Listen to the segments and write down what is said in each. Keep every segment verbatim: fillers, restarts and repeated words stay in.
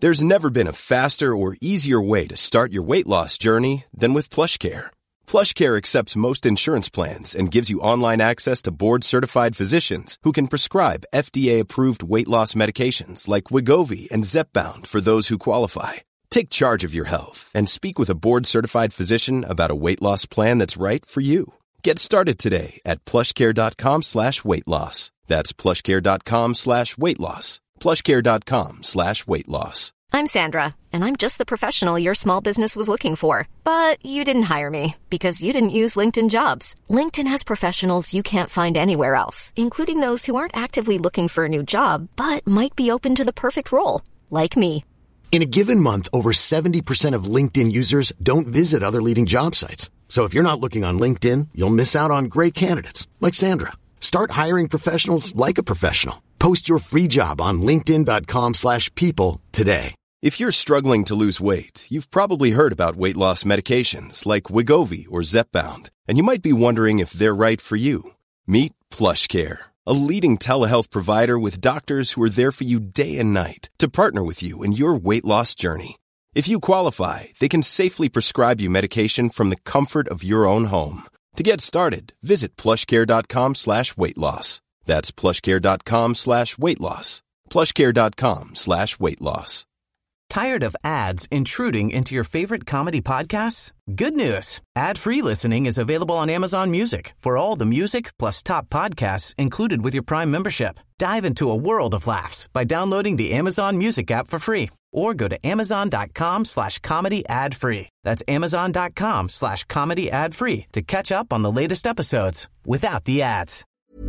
There's never been a faster or easier way to start your weight loss journey than with PlushCare. PlushCare accepts most insurance plans and gives you online access to board-certified physicians who can prescribe F D A-approved weight loss medications like Wegovy and Zepbound for those who qualify. Take charge of your health and speak with a board-certified physician about a weight loss plan that's right for you. Get started today at plushcare.com slash weight loss. That's plushcare.com slash weight loss. plushcare.com slash weight loss. I'm Sandra, and I'm just the professional your small business was looking for. But you didn't hire me because you didn't use LinkedIn Jobs. LinkedIn has professionals you can't find anywhere else, including those who aren't actively looking for a new job, but might be open to the perfect role, like me. In a given month, over seventy percent of LinkedIn users don't visit other leading job sites. So if you're not looking on LinkedIn, you'll miss out on great candidates like Sandra. Start hiring professionals like a professional. Post your free job on linkedin.com slash people today. If you're struggling to lose weight, you've probably heard about weight loss medications like Wegovy or Zepbound, and you might be wondering if they're right for you. Meet PlushCare, a leading telehealth provider with doctors who are there for you day and night to partner with you in your weight loss journey. If you qualify, they can safely prescribe you medication from the comfort of your own home. To get started, visit plushcare.com slash weight loss. That's plushcare.com slash weight loss. plushcare.com slash weight loss. Tired of ads intruding into your favorite comedy podcasts? Good news. Ad-free listening is available on Amazon Music for all the music plus top podcasts included with your Prime membership. Dive into a world of laughs by downloading the Amazon Music app for free or go to amazon.com slash comedy ad free. That's amazon.com slash comedy ad free to catch up on the latest episodes without the ads.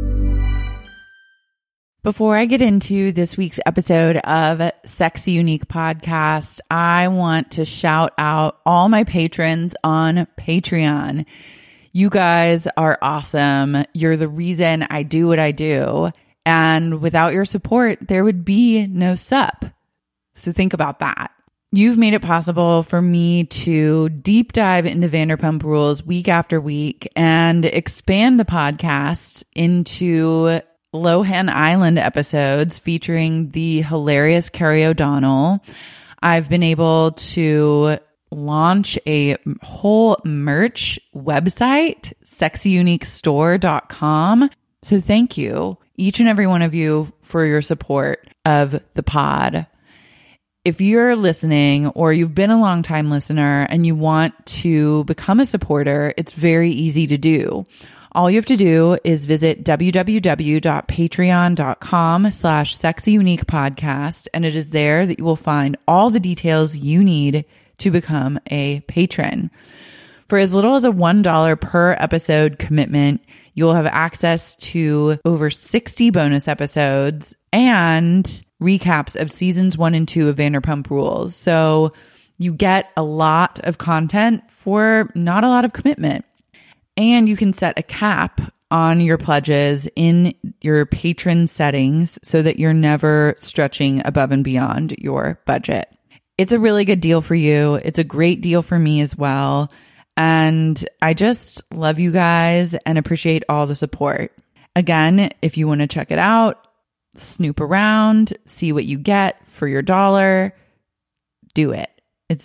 Before I get into this week's episode of Sexy Unique Podcast, I want to shout out all my patrons on Patreon. You guys are awesome. You're the reason I do what I do. And without your support, there would be no sup. So think about that. You've made it possible for me to deep dive into Vanderpump Rules week after week and expand the podcast into Lohan Island episodes featuring the hilarious Carrie O'Donnell. I've been able to launch a whole merch website, sexy unique store dot com. So thank you, each and every one of you, for your support of the pod. If you're listening or you've been a long-time listener and you want to become a supporter, it's very easy to do. All you have to do is visit www.patreon.com slash sexyuniquepodcast, and it is there that you will find all the details you need to become a patron. For as little as a one dollar per episode commitment, you'll have access to over sixty bonus episodes and recaps of seasons one and two of Vanderpump Rules. So you get a lot of content for not a lot of commitment. And you can set a cap on your pledges in your patron settings so that you're never stretching above and beyond your budget. It's a really good deal for you. It's a great deal for me as well. And I just love you guys and appreciate all the support. Again, if you want to check it out, snoop around, see what you get for your dollar, do it. It's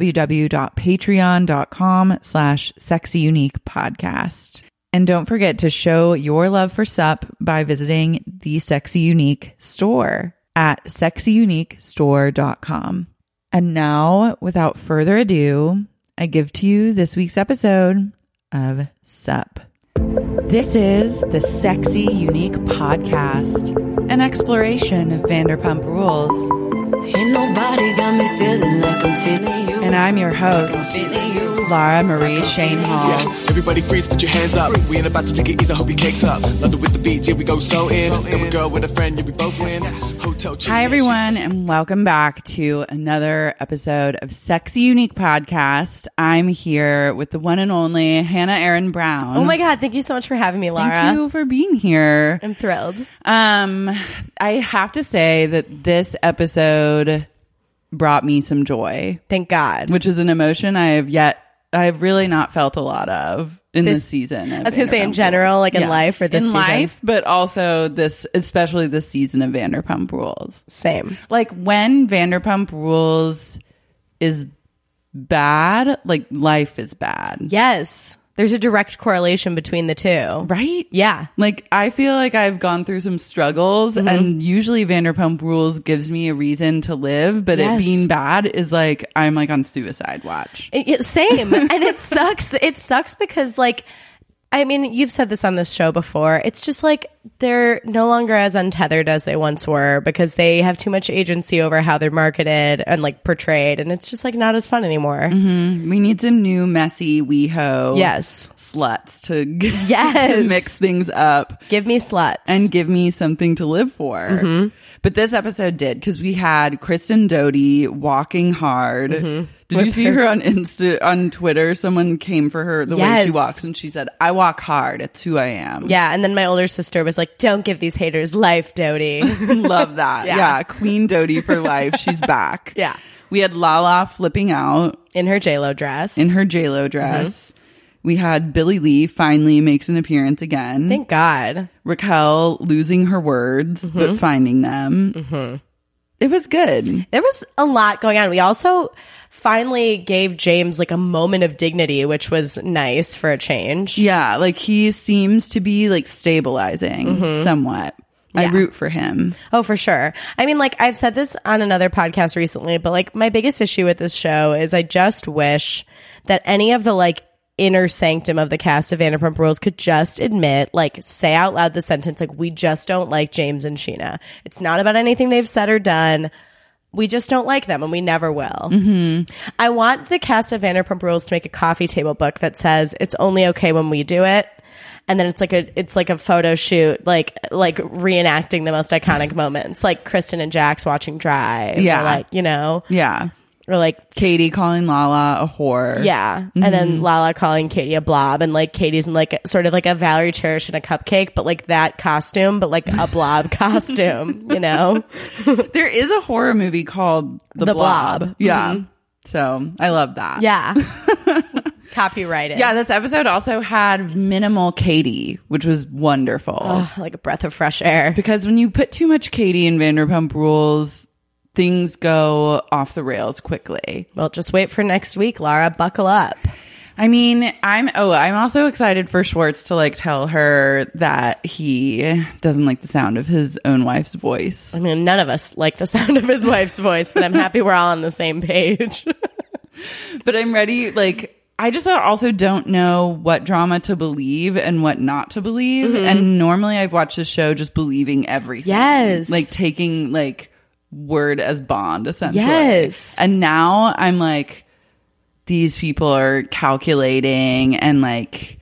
www.patreon.com slash sexyuniquepodcast. And don't forget to show your love for sup by visiting the Sexy Unique store at sexy unique store dot com. And now, without further ado, I give to you this week's episode of Sup. This is the Sexy Unique Podcast, an exploration of Vanderpump Rules. Ain't nobody got me feeling like I'm feeling you. And I'm your host, Lara Marie Shane Hall. Yeah. Everybody freeze, put your hands up. We ain't about to take it easy, hope your cake's up. London with the beach, here we go so in. Got a girl with a friend, yeah, we both win. Hotel Hi everyone, and welcome back to another episode of Sexy Unique Podcast. I'm here with the one and only Hannah Erin Brown. Oh my God, thank you so much for having me, Lara. Thank you for being here. I'm thrilled. Um, I have to say that this episode brought me some joy. Thank God. Which is an emotion I have yet I've really not felt a lot of in this, This- season. I was gonna say in general, like in life or this in season? life, but also this, especially this season of Vanderpump Rules. Same. Like when Vanderpump Rules is bad, like life is bad. Yes. There's a direct correlation between the two. Right? Yeah. Like I feel like I've gone through some struggles Mm-hmm. and usually Vanderpump Rules gives me a reason to live, but Yes. it being bad is like I'm like on suicide watch. It- it- same. And it sucks. It sucks because, like, I mean, you've said this on this show before. It's just like they're no longer as untethered as they once were because they have too much agency over how they're marketed and like portrayed. And it's just like not as fun anymore. We need some new messy WeHo Yes. sluts to Yes. mix things up Give me sluts. and give me something to live for. Mm-hmm. But this episode did because we had Kristen Doty walking hard. Mm-hmm. Did you see her on Insta on Twitter? Someone came for her the way she Yes. walks, and she said, "I walk hard. It's who I am." yeah. And then my older sister was like, don't give these haters life, Doty. Love that. Yeah. Yeah. Queen Doty for life. She's back. Yeah. We had Lala flipping out In her J-Lo dress. in her J-Lo dress. Mm-hmm. We had Billie Lee finally makes an appearance again. Thank God. Raquel losing her words, Mm-hmm. but finding them. Mm-hmm. It was good. There was a lot going on. We also finally gave James like a moment of dignity, which was nice for a change. Yeah. Like he seems to be like stabilizing somewhat. I Mm-hmm. Yeah. root for him. Oh, for sure. I mean, like I've said this on another podcast recently, but like my biggest issue with this show is I just wish that any of the like inner sanctum of the cast of Vanderpump Rules could just admit, like say out loud the sentence, like we just don't like James and Sheena. It's not about anything they've said or done. We just don't like them and we never will. Mm-hmm. I want the cast of Vanderpump Rules to make a coffee table book that says it's only okay when we do it. And then it's like a it's like a photo shoot, like like reenacting the most iconic moments, like Kristen and Jax watching Drive. Yeah. Or like, you know, Yeah. or like Katie calling Lala a whore. yeah. And then Lala calling Katie a blob, and like Katie's in like sort of like a Valerie Cherish and a cupcake, but like that costume, but like a blob costume, you know? There is a horror movie called The, The Blob. Blob. Yeah. So I love that. Yeah. Copyrighted. Yeah, this episode also had minimal Katie, which was wonderful. Ugh, like a breath of fresh air. Because when you put too much Katie in Vanderpump Rules, things go off the rails quickly. Well, just wait for next week, Lara. Buckle up. I mean, I'm oh, I'm also excited for Schwartz to like tell her that he doesn't like the sound of his own wife's voice. I mean, none of us like the sound of his wife's voice, but I'm happy we're all on the same page. But I'm ready, like I just also don't know what drama to believe and what not to believe. Mm-hmm. And normally I've watched this show just believing everything. Yes. Like taking like word as bond, essentially. Yes. And now I'm like, these people are calculating and like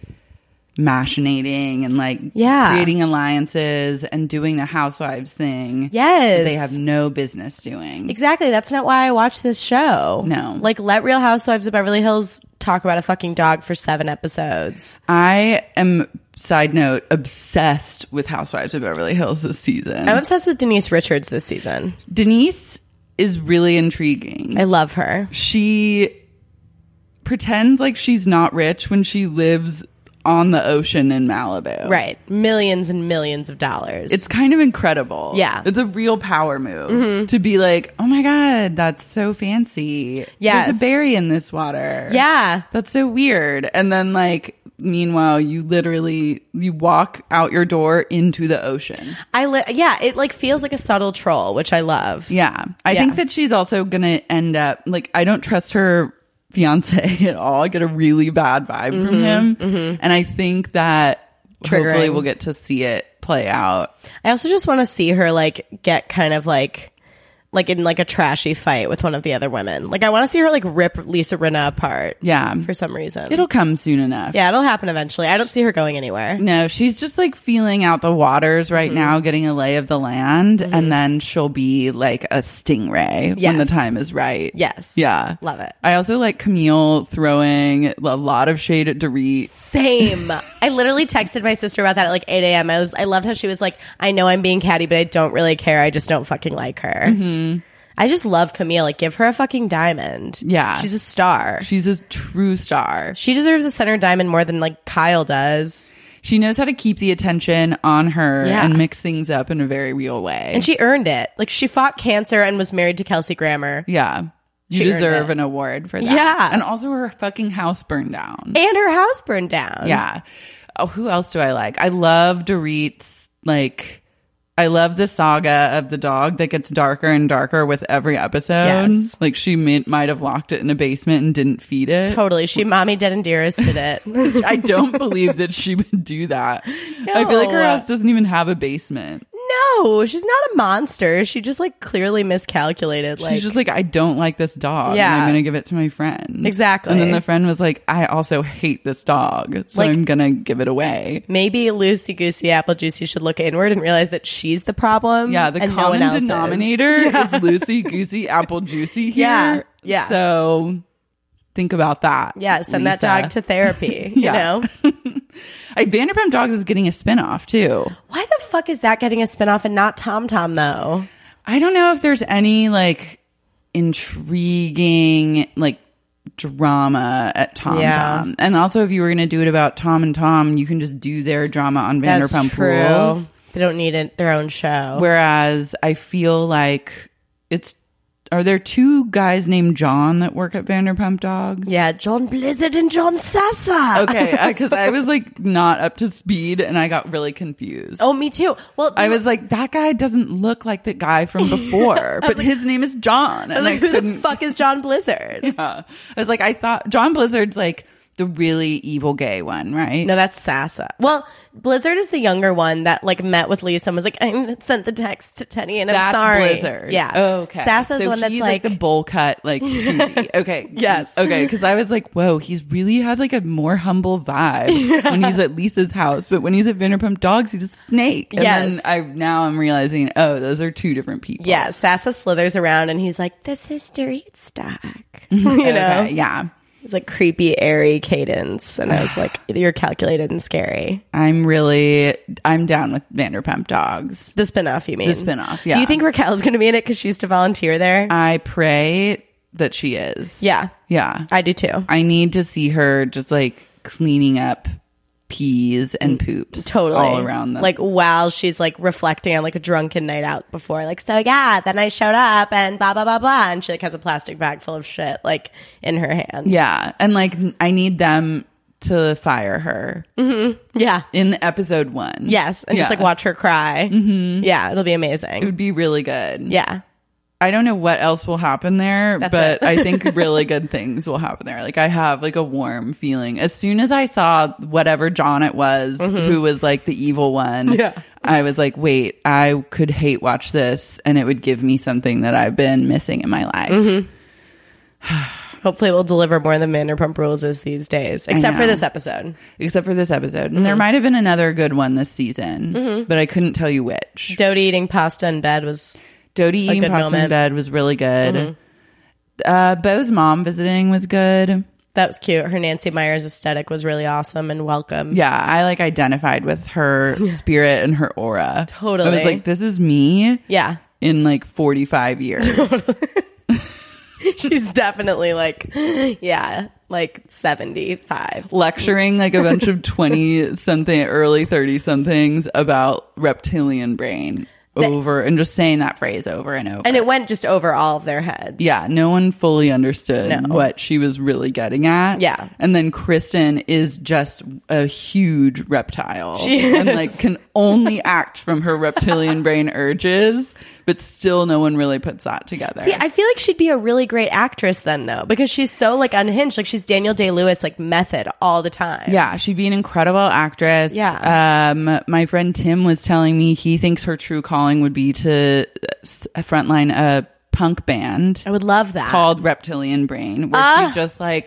machinating and like Yeah. creating alliances and doing the housewives thing. Yes. That they have no business doing. Exactly. That's not why I watch this show. No. Like, let Real Housewives of Beverly Hills talk about a fucking dog for seven episodes. I am, side note, obsessed with Housewives of Beverly Hills this season. I'm obsessed with Denise Richards this season. Denise is really intriguing. I love her. She pretends like she's not rich when she lives on the ocean in Malibu. Right. Millions and millions of dollars. It's kind of incredible. Yeah. It's a real power move to be like, oh my God, that's so fancy. Yes. There's a berry in this water. Yeah. That's so weird. And then like, meanwhile, you literally, you walk out your door into the ocean. I li- yeah, it like feels like a subtle troll, which I love. Yeah. I Yeah. think that she's also going to end up, like, I don't trust her fiance at all. I get a really bad vibe Mm-hmm, from him. And I think that hopefully Triggering. we'll get to see it play out. I also just want to see her like get kind of like like in like a trashy fight with one of the other women. Like I want to see her like rip Lisa Rinna apart. Yeah. For some reason. It'll come soon enough. yeah, it'll happen eventually. I don't see her going anywhere. No, she's just like feeling out the waters right Mm-hmm. now, getting a lay of the land, and then she'll be like a stingray when the Yes. time is right. Yes. Yeah. Love it. I also like Camille throwing a lot of shade at Dorit. Same. I literally texted my sister about that at like eight a.m. I was I loved how she was like, I know I'm being catty, but I don't really care. I just don't fucking like her. I just love Camille. Like, give her a fucking diamond. Yeah. She's a star. She's a true star. She deserves a center diamond more than like Kyle does. She knows how to keep the attention on her Yeah. and mix things up in a very real way. And she earned it. Like, she fought cancer and was married to Kelsey Grammer. yeah. You She earned deserve it. an award for that. Yeah. And also her fucking house burned down. And her house burned down. Yeah. Oh, who else do I like? I love Dorit's, like, I love the saga of the dog that gets darker and darker with every episode. Yes. Like, she may, might have locked it in a basement and didn't feed it. Totally. She mommy dead and dearest did it. I don't believe that she would do that. I feel like her No. house doesn't even have a basement. No, she's not a monster. She just like clearly miscalculated. Like, She's just like, I don't like this dog. Yeah. And I'm going to give it to my friend. Exactly. And then the friend was like, I also hate this dog. So Like- I'm going to give it away. maybe Lucy Goosey Apple Juicy should look inward and realize that she's the problem. Yeah, the and no one common else is. denominator is Lucy, Goosey, Apple Juicy here. Yeah, yeah. So think about that. Yeah, send that Lisa. dog to therapy. Yeah. You know? I, Vanderpump Dogs is getting a spinoff too. Why the fuck is that getting a spinoff and not Tom Tom though? I don't know if there's any like intriguing like drama at Tom Yeah. Tom. And also if you were going to do it about Tom and Tom, you can just do their drama on That's Vanderpump true. Rules. They don't need it, their own show. Whereas I feel like it's, are there two guys named John that work at Vanderpump Dogs? yeah, John Blizzard and John Sassa. Okay, because I, I was like not up to speed and I got really confused. Oh, me too. Well, I was like, that guy doesn't look like the guy from before, but his name is John. I was And I, like, who the couldn't. fuck is John Blizzard? Yeah. I was like, I thought John Blizzard's like the really evil gay one, right? No, that's Sassa. Well, Blizzard is the younger one that like met with Lisa and was like, I sent the text to Tenny and I'm That's sorry. Blizzard. Yeah. Oh, okay. Sassa's so the one that's he's like, like the bowl cut, like cutie. Okay. Yes. Okay. Because I was like, whoa, he's really has like a more humble vibe when he's at Lisa's house, but when he's at Vanderpump Dogs, he's a snake. And Yes. then I now I'm realizing, oh, those are two different people. yeah, Sassa slithers around and he's like, the sister eats stock. you know? Okay, yeah. It's like creepy, airy cadence. And I was like, you're calculated and scary. I'm really, I'm down with Vanderpump Dogs. The spinoff, you mean? The spinoff, yeah. Do you think Raquel's going to be in it because she used to volunteer there? I pray that she is. yeah, Yeah. I do too. I need to see her just like cleaning up peas and poops Totally. all around them. Like while she's like reflecting on like a drunken night out before. Like, so yeah, then I showed up and blah, blah, blah, blah. And she like has a plastic bag full of shit like in her hand. yeah. And like, I need them to fire her Yeah. in episode one. Yes. And just Yeah. like watch her cry. Mm-hmm. Yeah. It'll be It amazing. would be really good. Yeah. I don't know what else will happen there, That's but it. I think really good things will happen there. Like I have like a warm feeling. As soon as I saw whatever John it was, who was like the evil one, Mm-hmm. Yeah. I was like, wait, I could hate watch this and it would give me something that I've been missing in my life. Mm-hmm. Hopefully it will deliver more than Vanderpump Rules is these days, except for know. this episode. Except for this episode. And Mm-hmm. there might have been another good one this season, but I couldn't tell you which. Dodie eating pasta in bed was Dodie a eating good pasta in moment. bed was really good. Mm-hmm. Uh, Bo's mom visiting was good. that was cute. Her Nancy Myers aesthetic was really awesome and welcome. Yeah, I like identified with her spirit and her aura. Totally. I was like, this is me Yeah. in like forty-five years. She's definitely like, yeah, like seventy-five. Lecturing like a bunch of twenty something, early thirty somethings about reptilian brain over and just saying that phrase over and over. And it went just over all of their heads. Yeah, no one fully understood No. what she was really getting at. Yeah. And then Kristen is just a huge reptile. She and is. like can only act from her reptilian brain urges, but still no one really puts that together. See, I feel like she'd be a really great actress then, though, because she's so like unhinged. Like she's Daniel Day-Lewis, like method all the time. Yeah, she'd be an incredible actress. Yeah. Um, my friend Tim was telling me he thinks her true calling would be to uh, frontline a punk band I would love that. called Reptilian Brain, where Ah. she just like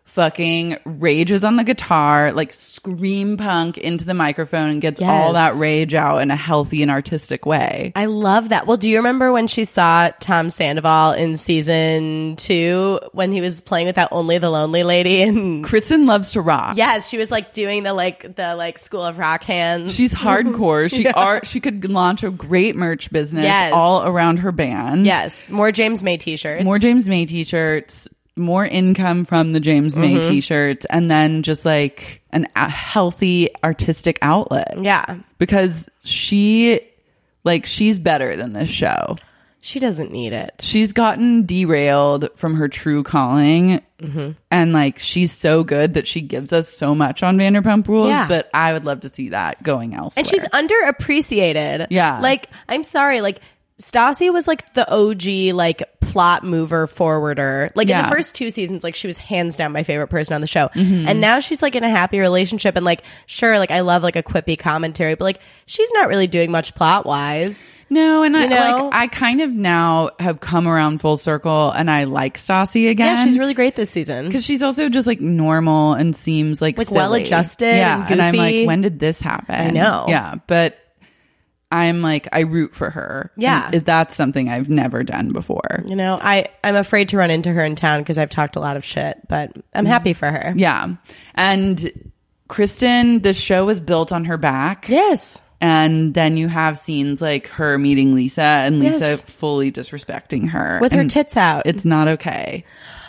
fucking rages on the guitar, like scream punk into the microphone and gets Yes. all that rage out in a healthy and artistic way. I love that. Well, do you remember when she saw Tom Sandoval in season two when he was playing with that Only the Lonely lady? And Kristen loves to rock. yes, she was like doing the like the like School of Rock hands. She's hardcore. She are she could launch a great merch business Yes. all around her band. yes, more James May t-shirts. More James May t-shirts, more income from the James May Mm-hmm. t-shirts, and then just like an, a healthy artistic outlet. Yeah, Because she, like, she's better than this show. she doesn't need it. She's gotten derailed from her true calling. Mm-hmm. And like, she's so good that she gives us so much on Vanderpump Rules. Yeah. But I would love to see that going elsewhere. And she's underappreciated. Yeah. Like, I'm sorry, like Stassi was like the O G like plot mover forwarder. Like in Yeah. the first two seasons, like she was hands down my favorite person on the show. Mm-hmm. And now she's like in a happy relationship and like sure, like I love like a quippy commentary, but like she's not really doing much plot wise. No, and I You know? like I kind of now have come around full circle and I like Stassi again. Yeah, she's really great this season. because she's also just like normal and seems like Like, silly. well-adjusted Yeah, and I'm like, goofy. when did this happen? I know. Yeah, but I'm like, I root for her. Yeah. And is that something I've never done before? You know, I, I'm afraid to run into her in town because I've talked a lot of shit, but I'm happy for her. Yeah, and Kristen, the show was built on her back. Yes. And then you have scenes like her meeting Lisa and Lisa Yes. fully disrespecting her. With her And tits out. It's not okay.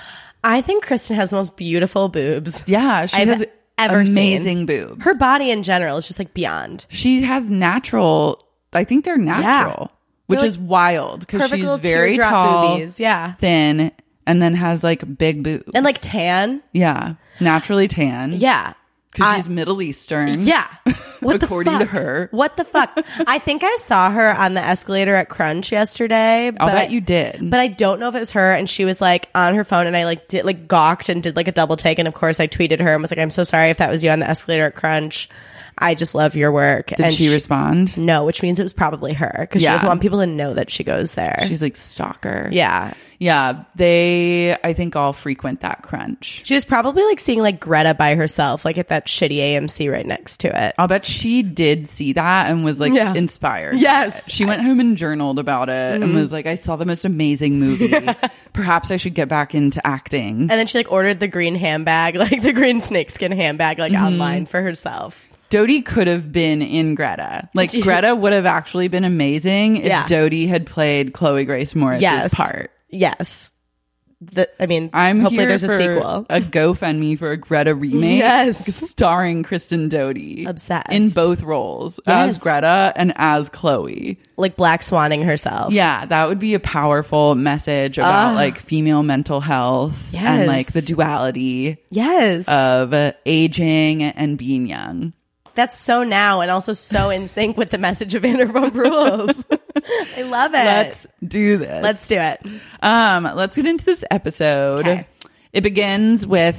I think Kristen has the most beautiful boobs. Yeah, she I've has ever amazing seen. boobs. Her body in general is just like beyond. She has natural, I think they're natural, which They're, is wild because Perfect she's little very teardrop tall, boobies. Yeah. thin, and then has like big boobs. And like tan. yeah, naturally tan. Yeah. Because I- she's Middle Eastern. Yeah. What According the to fuck? her. What the fuck? I think I saw her on the escalator at Crunch yesterday. I'll but bet I- you did. But I don't know if it was her, and she was like on her phone, and I like did like gawked and did like a double take, and of course I tweeted her and was like, "I'm so sorry if that was you on the escalator at Crunch. I just love your work." Did and she, respond? No, which means it was probably her because Yeah. she doesn't want people to know that she goes there. She's like stalker. yeah. Yeah, they, I think, all frequent that Crunch. She was probably like seeing like Greta by herself, like at that shitty A M C right next to it. I'll bet she did see that and was like Yeah. inspired. by Yes. it. She went home and journaled about it and was like, I saw the most amazing movie. Perhaps I should get back into acting. And then she like ordered the green handbag, like the green snakeskin handbag, like online for herself. Dodie could have been in Greta. Like, Greta would have actually been amazing if Yeah. Dodie had played Chloe Grace Moriz's Yes. part. Yes. The, I mean, I'm hopefully here there's for a sequel. a GoFundMe for a Greta remake. Yes. Starring Kristen Dodie. Obsessed. In both roles. Yes. As Greta and as Chloe. Like Black Swanning herself. Yeah, that would be a powerful message about like female mental health and Yes. like the duality Yes. of uh, aging and being young. That's so now and also so in sync with the message of Vanderpump Rules. I love it. Let's do this. Let's do it. Um, let's get into this episode. Okay. It begins with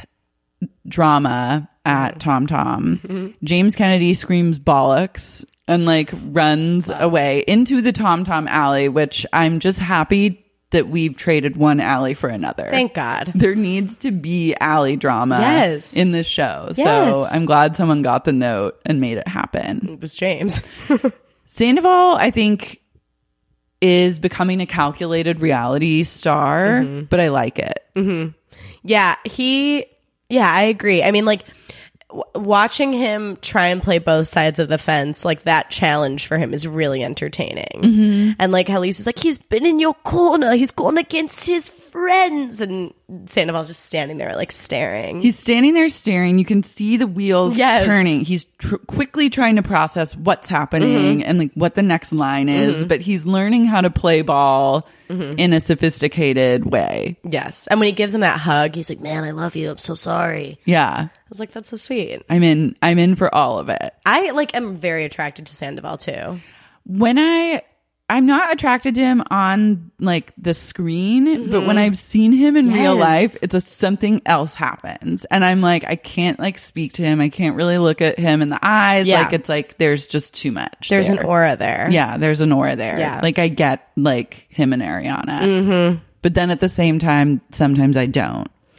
drama at Tom Tom. Mm-hmm. James Kennedy screams bollocks and like runs away into the Tom Tom alley, which I'm just happy that we've traded one alley for another. Thank God. There needs to be alley drama Yes. in this show. Yes. So I'm glad someone got the note and made it happen. It was James. Sandoval, I think, is becoming a calculated reality star, Mm-hmm. but I like it. Yeah, he, yeah, I agree. I mean, like, w- watching him try and play both sides of the fence, like that challenge for him is really entertaining. Mm-hmm. And like how Lisa's like, he's been in your corner, he's gone against his friends. And Sandoval's just standing there, like, staring. He's standing there staring. You can see the wheels Yes. turning. He's tr- quickly trying to process what's happening and like what the next line is, but he's learning how to play ball in a sophisticated way. Yes. And when he gives him that hug, he's like, man, I love you. I'm so sorry. Yeah. I was like, that's so sweet. I'm in I'm in for all of it. I, like, am very attracted to Sandoval, too. When I I'm not attracted to him on like the screen, but when I've seen him in real Yes. life, it's a something else happens. And I'm like, I can't like speak to him. I can't really look at him in the eyes. Yeah. Like it's like there's just too much. There's there. an aura there. Yeah, there's an aura there. Yeah. Like I get like him and Ariana. Mm-hmm. But then at the same time, sometimes I don't.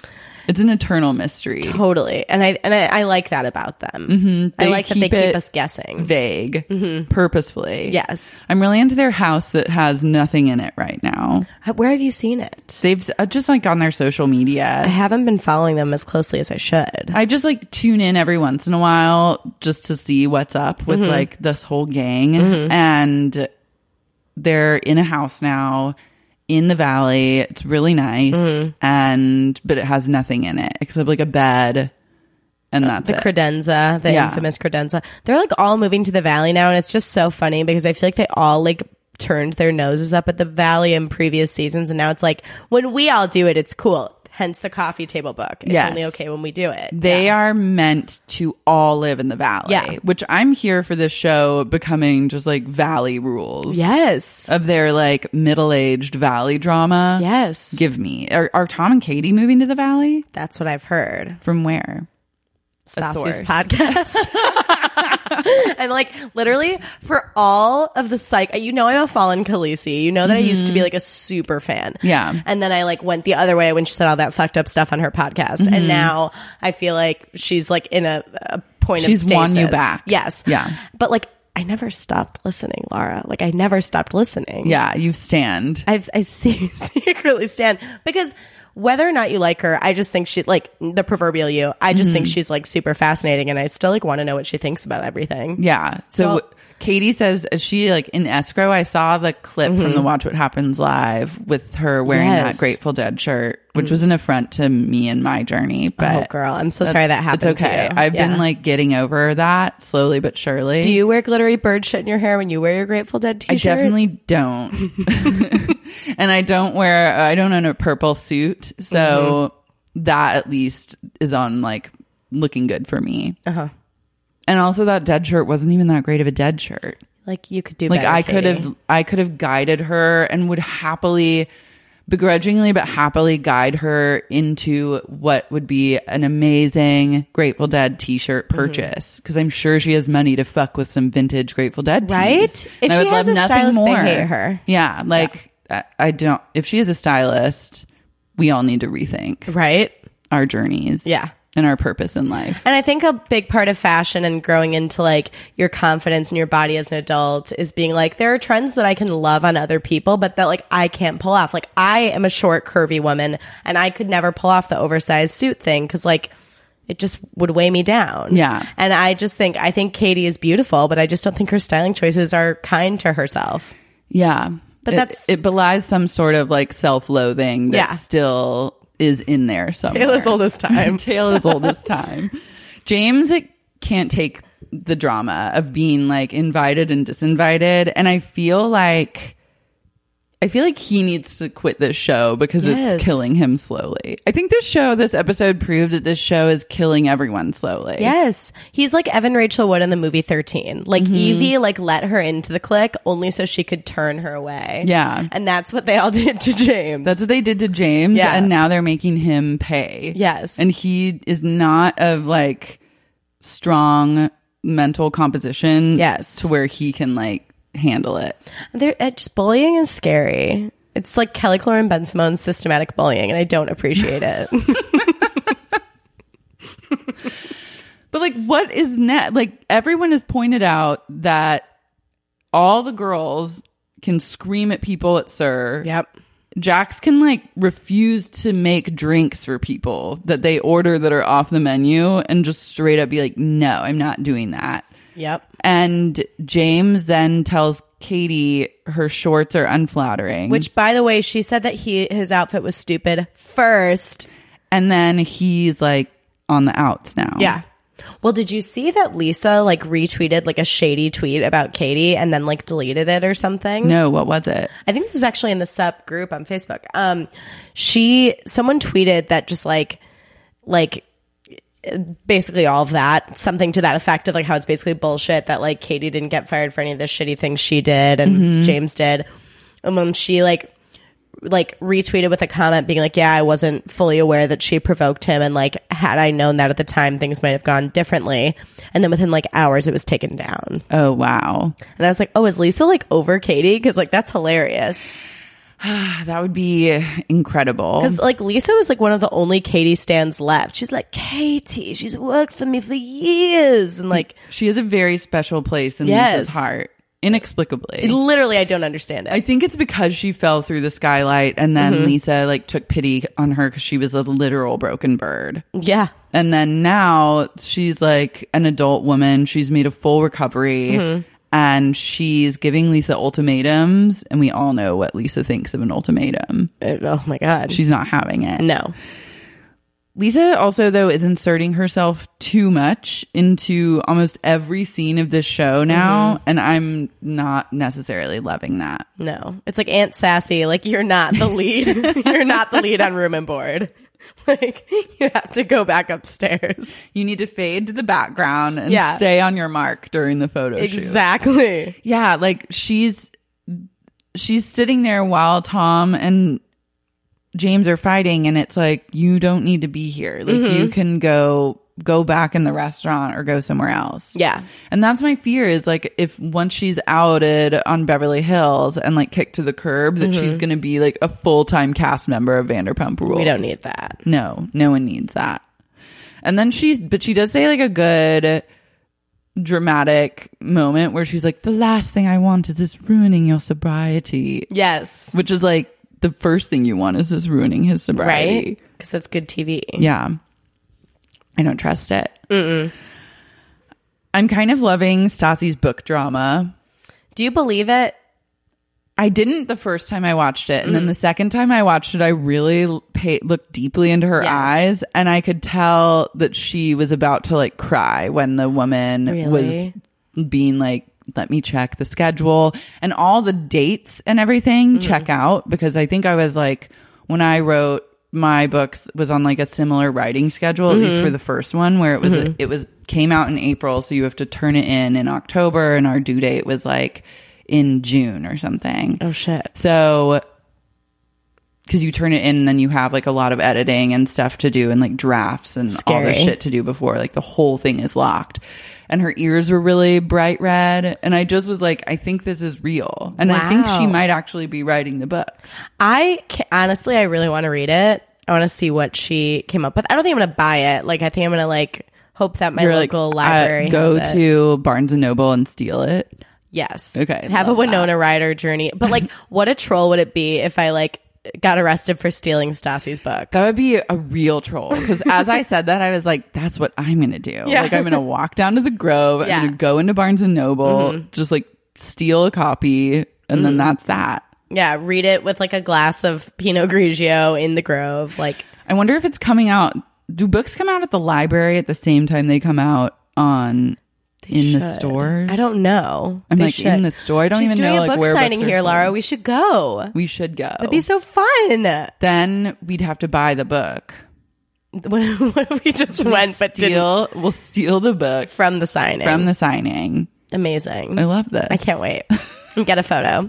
It's an eternal mystery. Totally. And I and I, I like that about them. Mm-hmm. I like that they keep keep it us guessing. Vague. Mm-hmm. Purposefully. Yes. I'm really into their house that has nothing in it right now. Where have you seen it? They've uh, just like on their social media. I haven't been following them as closely as I should. I just like tune in every once in a while just to see what's up with Mm-hmm. like this whole gang. Mm-hmm. And they're in a house now in the valley. It's really nice. Mm-hmm. And but it has nothing in it except like a bed. And that's the it. credenza, the Yeah. infamous credenza. They're like all moving to the valley now, and it's just so funny because I feel like they all like turned their noses up at the valley in previous seasons, and now it's like when we all do it, it's cool. Hence the coffee table book. It's Yes. only okay when we do it. They Yeah. are meant to all live in the valley. Yeah. Which I'm here for this show becoming just like valley rules. Yes. Of their like middle-aged valley drama. Yes. Give me. Are, are Tom and Katie moving to the valley? That's what I've heard. From where? Stassi's source. podcast. And like literally for all of the psych, you know, I'm a fallen Khaleesi. You know that I used to be like a super fan. Yeah. And then I like went the other way when she said all that fucked up stuff on her podcast. Mm-hmm. And now I feel like she's like in a, a point She's of stasis. won you back. Yes. Yeah. But like I never stopped listening, Laura. Like I never stopped listening. Yeah, you stand. I've, I see, secretly stand because whether or not you like her, I just think she like the proverbial you. I just Mm-hmm. think she's like super fascinating, and I still like want to know what she thinks about everything. Yeah. So, So- Katie says is she like in escrow. I saw the clip from the Watch What Happens Live with her wearing Mm-hmm. Yes. that Grateful Dead shirt, which was an affront to me and my journey. But Oh, girl, I'm so sorry that that's- happened. It's okay. To you. I've Yeah. been like getting over that slowly but surely. Do you wear glittery bird shit in your hair when you wear your Grateful Dead I t-shirt? definitely don't. And I don't wear, I don't own a purple suit. So Mm-hmm. that at least is on like looking good for me. Uh-huh. And also that Dead shirt wasn't even that great of a Dead shirt. Like you could do Like better, I could Katie. have, I could have guided her and would happily, begrudgingly, but happily guide her into what would be an amazing Grateful Dead t-shirt Mm-hmm. purchase. Because I'm sure she has money to fuck with some vintage Grateful Dead tees. Right? If And I she would has love a nothing stylist, they more. hate her. Yeah, like I, I don't. If she is a stylist, we all need to rethink Right? our journeys. Yeah. And our purpose in life. And I think a big part of fashion and growing into like your confidence in your body as an adult is being like, there are trends that I can love on other people, but that like I can't pull off. Like I am a short, curvy woman and I could never pull off the oversized suit thing because like it just would weigh me down. Yeah. And I just think, I think Katie is beautiful, but I just don't think her styling choices are kind to herself. Yeah. But It- that's- it belies some sort of like self-loathing that Yeah. still is in there somewhere. Tale as old as time. Tale as old as time. James it can't take the drama of being like invited and disinvited, and I feel like I feel like he needs to quit this show because Yes. it's killing him slowly. I think this show, this episode proved that this show is killing everyone slowly. Yes. He's like Evan Rachel Wood in the movie thirteen. Like Mm-hmm. Evie like let her into the clique only so she could turn her away. Yeah. And that's what they all did to James. That's what they did to James, Yeah. and now they're making him pay. Yes. And he is not of like strong mental composition. Yes. To where he can like handle it. They're, uh, just bullying is scary. It's like Kelly Clark and Ben Simone's systematic bullying, and I don't appreciate it. But like, what is net? Like, everyone has pointed out that all the girls can scream at people at Sir. Yep. Jax can like refuse to make drinks for people that they order that are off the menu and just straight up be like, no, I'm not doing that. Yep. And James then tells Katie her shorts are unflattering. Which, by the way, she said that he his outfit was stupid first. And then he's like on the outs now. Yeah. Well, did you see that Lisa like retweeted like a shady tweet about Katie and then like deleted it or something? No, what was it? I think this is actually in the sup group on Facebook. Um, she, someone tweeted that just like, like basically all of that, something to that effect of like how it's basically bullshit that like Katie didn't get fired for any of the shitty things she did and Mm-hmm. James did. And then she like, like retweeted with a comment being like, yeah, I wasn't fully aware that she provoked him. And like, had I known that at the time, things might have gone differently. And then within like hours, it was taken down. Oh, wow. And I was like, oh, is Lisa like over Katie? Cause like, that's hilarious. That would be incredible. Because like Lisa was like one of the only Katie stans left. She's like, Katie, she's worked for me for years. And like, she has a very special place in yes. Lisa's heart. Inexplicably. Literally, I don't understand it. I think it's because she fell through the skylight and then mm-hmm. Lisa like took pity on her because she was a literal broken bird. Yeah. And then now she's like an adult woman. She's made a full recovery. Mm-hmm. And she's giving Lisa ultimatums, and we all know what Lisa thinks of an ultimatum. Oh my God. She's not having it. No. Lisa also, though, is inserting herself too much into almost every scene of this show now, mm-hmm. and I'm not necessarily loving that. No. It's like Aunt Sassy, like you're not the lead. You're not the lead on Room and Board. Like, you have to go back upstairs. You need to fade to the background and yeah. stay on your mark during the photo exactly. shoot. Exactly. Yeah, like she's she's sitting there while Tom and James are fighting, and it's like, you don't need to be here. Like, mm-hmm. you can go go back in the restaurant or go somewhere else. Yeah. And that's my fear is like, if once she's outed on Beverly Hills and like kicked to the curb, that mm-hmm. she's going to be like a full-time cast member of Vanderpump Rules. We don't need that. No, no one needs that. And then she's, but she does say like a good dramatic moment where she's like, the last thing I want is this ruining your sobriety. Yes. Which is like, the first thing you want is this ruining his sobriety. Right? Because that's good T V. Yeah. I don't trust it. Mm-mm. I'm kind of loving Stassi's book drama. Do you believe it? I didn't the first time I watched it. And mm. then the second time I watched it, I really pay, looked deeply into her yes. eyes. And I could tell that she was about to like cry when the woman really? was being like, let me check the schedule and all the dates and everything mm. check out. Because I think I was like, when I wrote my books was on like a similar writing schedule, at mm-hmm. least for the first one, where it was mm-hmm. a, it was came out in April, so you have to turn it in in October, and our due date was like in June or something. Oh shit! So because you turn it in, and then you have like a lot of editing and stuff to do, and like drafts and Scary. all this shit to do before like the whole thing is locked. And her ears were really bright red. And I just was like, I think this is real. And wow. I think she might actually be writing the book. I can, honestly, I really want to read it. I want to see what she came up with. I don't think I'm going to buy it. Like, I think I'm going to like hope that my You're local like, library uh, go has it. to Barnes and Noble and steal it. Yes. Okay. Have a Winona Ryder journey. But like, what a troll would it be if I like got arrested for stealing Stassi's book? That would be a real troll. Because as I said that, I was like, that's what I'm going to do. Yeah. Like, I'm going to walk down to the Grove. Yeah. I'm going to go into Barnes and Noble, mm-hmm. just like steal a copy. And mm-hmm. then that's that. Yeah. Read it with like a glass of Pinot Grigio in the Grove. Like, I wonder if it's coming out. Do books come out at the library at the same time they come out on in should. the stores? I don't know. I'm They like should. in the store. I don't She's even doing know a like book where signing books are here, Laura. sold. We should go. We should go. It'd be so fun. Then we'd have to buy the book. What, what if we just Should we went but steal, we'll steal the book from the signing? from the signing. Amazing. I love this. I can't wait. Get a photo.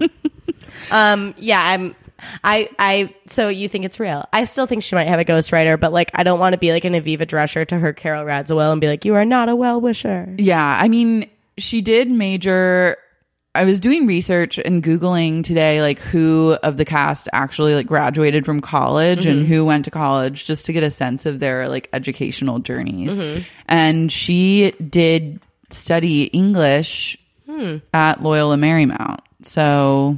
um, yeah, I'm. I, I, so you think it's real? I still think she might have a ghostwriter, but like, I don't want to be like an Aviva Drescher to her Carol Radziwill and be like, you are not a well-wisher. Yeah, I mean, she did major. I was doing research and Googling today, like who of the cast actually like graduated from college mm-hmm. and who went to college, just to get a sense of their like educational journeys. Mm-hmm. And she did study English hmm. at Loyola Marymount. So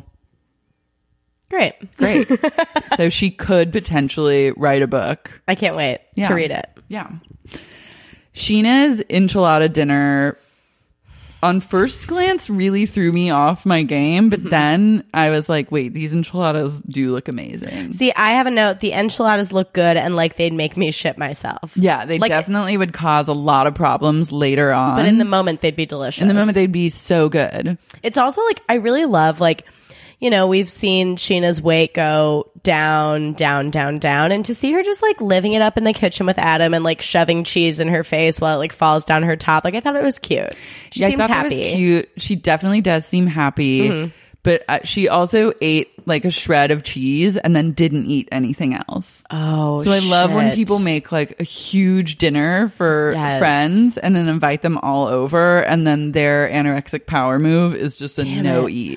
great. Great. So she could potentially write a book. I can't wait yeah. to read it. Yeah. Sheena's enchilada dinner on first glance really threw me off my game, but mm-hmm. then I was like, wait, these enchiladas do look amazing. See, I have a note. The enchiladas look good and like they'd make me shit myself. Yeah, they like, definitely would cause a lot of problems later on. But in the moment, they'd be delicious. In the moment, they'd be so good. It's also like, I really love like, you know, we've seen Sheena's weight go down, down, down, down. And to see her just like living it up in the kitchen with Adam and like shoving cheese in her face while it like falls down her top. Like I thought it was cute. She yeah, seemed I thought happy. It was cute. She definitely does seem happy. Mm-hmm. But uh, she also ate like a shred of cheese and then didn't eat anything else. Oh, So I shit. love when people make like a huge dinner for Yes. friends and then invite them all over. And then their anorexic power move is just a Damn no it. eat.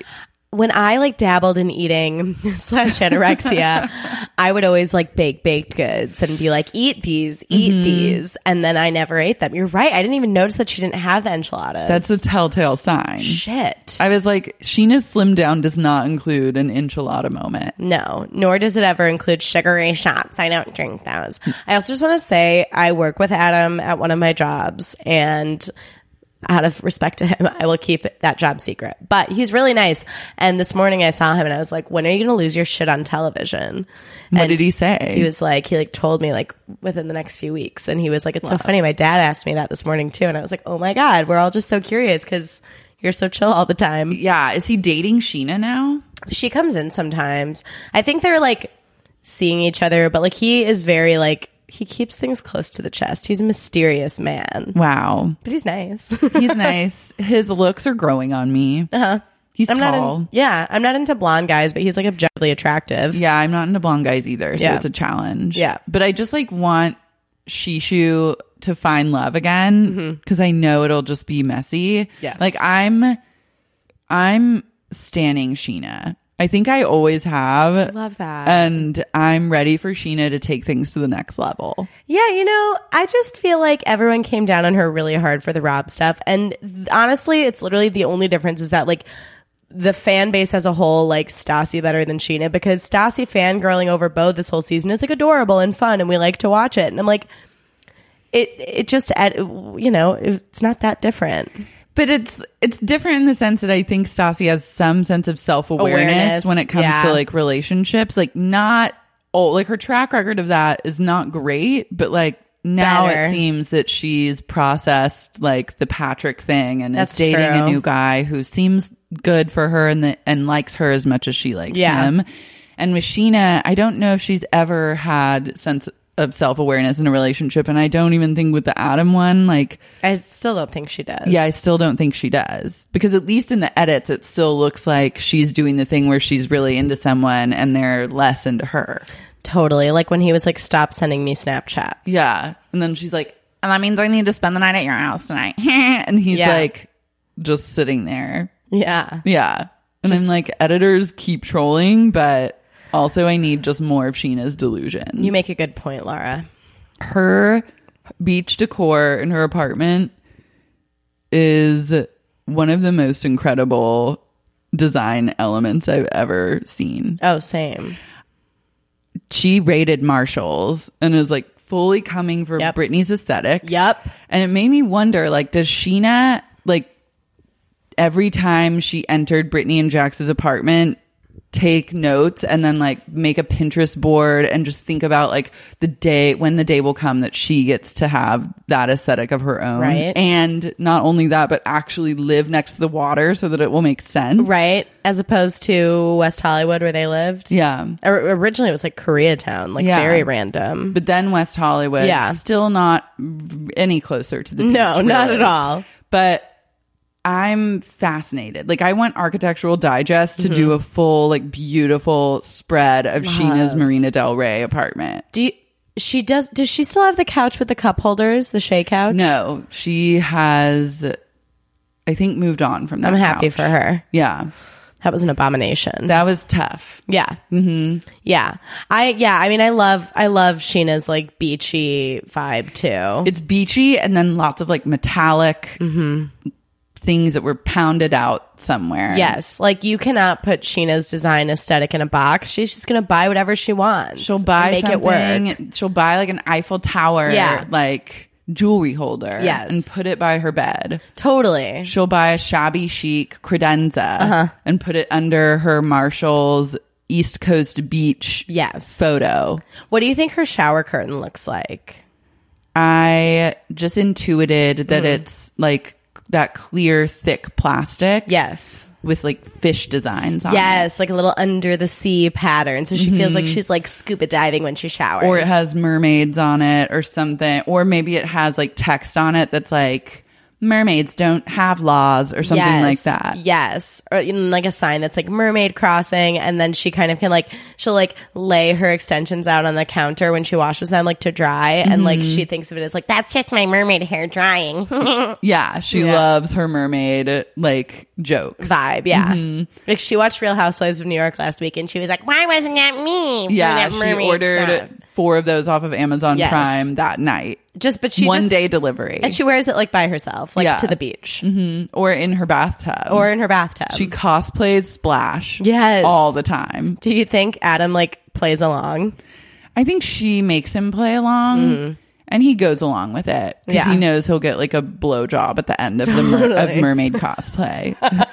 when I like dabbled in eating slash anorexia, I would always like bake baked goods and be like, eat these, eat mm-hmm. these. And then I never ate them. You're right. I didn't even notice that she didn't have the enchiladas. That's a telltale sign. Shit. I was like, Sheena's slim down does not include an enchilada moment. No, nor does it ever include sugary shots. I don't drink those. I also just want to say I work with Adam at one of my jobs, and out of respect to him, I will keep that job secret. But he's really nice. And this morning I saw him and I was like, when are you going to lose your shit on television? What and did he say? He was like, he like told me like within the next few weeks. And he was like, it's wow. so funny. My dad asked me that this morning too. And I was like, oh my God, we're all just so curious because you're so chill all the time. Yeah. Is he dating Sheena now? She comes in sometimes. I think they're like seeing each other, but like he is very like, he keeps things close to the chest. He's a mysterious man. Wow. But he's nice. He's nice. His looks are growing on me. Uh-huh. He's I'm tall. Not in, yeah. I'm not into blonde guys, but he's like objectively attractive. Yeah, I'm not into blonde guys either, so yeah. it's a challenge. Yeah. But I just like want Shishu to find love again because mm-hmm. I know it'll just be messy. Yes. Like I'm, I'm standing Sheena. I think I always have. I love that. And I'm ready for Sheena to take things to the next level. Yeah, you know, I just feel like everyone came down on her really hard for the Rob stuff. And th- honestly, it's literally the only difference is that like the fan base as a whole likes Stassi better than Sheena because Stassi fangirling over Beau this whole season is like adorable and fun and we like to watch it. And I'm like, it, it just, you know, it's not that different. But it's it's different in the sense that I think Stassi has some sense of self-awareness Awareness, when it comes yeah. to like relationships. Like not oh like her track record of that is not great, but like now Better. It seems that she's processed like the Patrick thing and That's is dating true. a new guy who seems good for her and the, and likes her as much as she likes yeah. him. And with Sheena, I don't know if she's ever had sense of self-awareness in a relationship, and I don't even think with the Adam one, like I still don't think she does. Yeah, I still don't think she does, because at least in the edits it still looks like she's doing the thing where she's really into someone and they're less into her. Totally, like when he was like, stop sending me Snapchats. Yeah, and then she's like, and that means I need to spend the night at your house tonight. And he's yeah. like just sitting there. Yeah, yeah, and just, I'm like, editors keep trolling, but also, I need just more of Sheena's delusions. You make a good point, Laura. Her beach decor in her apartment is one of the most incredible design elements I've ever seen. Oh, same. She rated Marshalls and is like fully coming for yep. Britney's aesthetic. Yep. And it made me wonder, like, does Sheena, like, every time she entered Britney and Jax's apartment, take notes and then like make a Pinterest board and just think about like the day when the day will come that she gets to have that aesthetic of her own, right? And not only that, but actually live next to the water so that it will make sense, right? As opposed to West Hollywood where they lived. Yeah, or- originally it was like Koreatown, like yeah. very random. But then West Hollywood, yeah, still not any closer to the beach, no, really. Not at all. But I'm fascinated. Like, I want Architectural Digest to mm-hmm. do a full, like, beautiful spread of Love. Sheena's Marina Del Rey apartment. Do you, she does? Does she still have the couch with the cup holders, the Shea couch? No, she has, I think, moved on from that. I'm happy couch. for her. Yeah, that was an abomination. That was tough. Yeah. Mm-hmm. Yeah. I yeah. I mean, I love I love Sheena's like beachy vibe too. It's beachy, and then lots of like metallic. Mm-hmm. Things that were pounded out somewhere. Yes. Like, you cannot put Sheena's design aesthetic in a box. She's just going to buy whatever she wants. She'll buy make it work. She'll buy like an Eiffel Tower, yeah. like jewelry holder, yes. and put it by her bed. Totally. She'll buy a shabby chic credenza uh-huh. and put it under her Marshall's East Coast beach yes. photo. What do you think her shower curtain looks like? I just intuited that mm. it's like that clear, thick plastic. Yes. With like fish designs on yes, it. Like a little under the sea pattern. So she mm-hmm. feels like she's like scuba diving when she showers. Or it has mermaids on it or something. Or maybe it has like text on it that's like mermaids don't have laws or something yes, like that. Yes. Or even like a sign that's like mermaid crossing. And then she kind of can like, she'll like lay her extensions out on the counter when she washes them like to dry. Mm-hmm. And like she thinks of it as like, that's just my mermaid hair drying. Yeah. She yeah. loves her mermaid like jokes. Vibe. Yeah. Mm-hmm. Like she watched Real Housewives of New York last week and she was like, why wasn't that me? Yeah. That she ordered stuff. four of those off of Amazon yes. Prime that night. Just, but she one just, day delivery, and she wears it like by herself, like yeah. to the beach, mm-hmm. or in her bathtub, or in her bathtub. She cosplays Splash, yes, all the time. Do you think Adam like plays along? I think she makes him play along, mm. and he goes along with it because yeah. he knows he'll get like a blowjob at the end of the mer- of mermaid cosplay.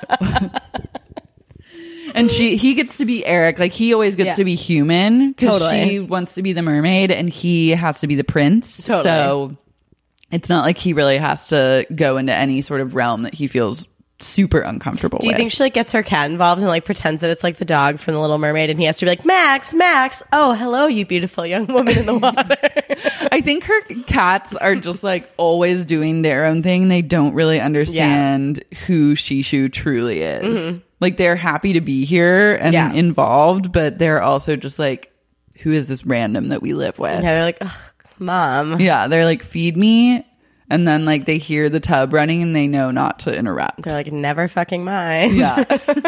And she, he gets to be Eric. Like he always gets yeah. to be human because totally. she wants to be the mermaid and he has to be the prince. Totally. So it's not like he really has to go into any sort of realm that he feels super uncomfortable Do you with. think she like gets her cat involved and like pretends that it's like the dog from the Little Mermaid and he has to be like, Max, Max, oh, hello, you beautiful young woman in the water. I think her cats are just like always doing their own thing. They don't really understand yeah. who Shishu truly is. Mm-hmm. Like they're happy to be here and yeah. involved, but they're also just like, who is this random that we live with? Yeah, they're like, ugh, Mom. Yeah, they're like, feed me. And then like they hear the tub running and they know not to interrupt. They're like, never fucking mind. Yeah.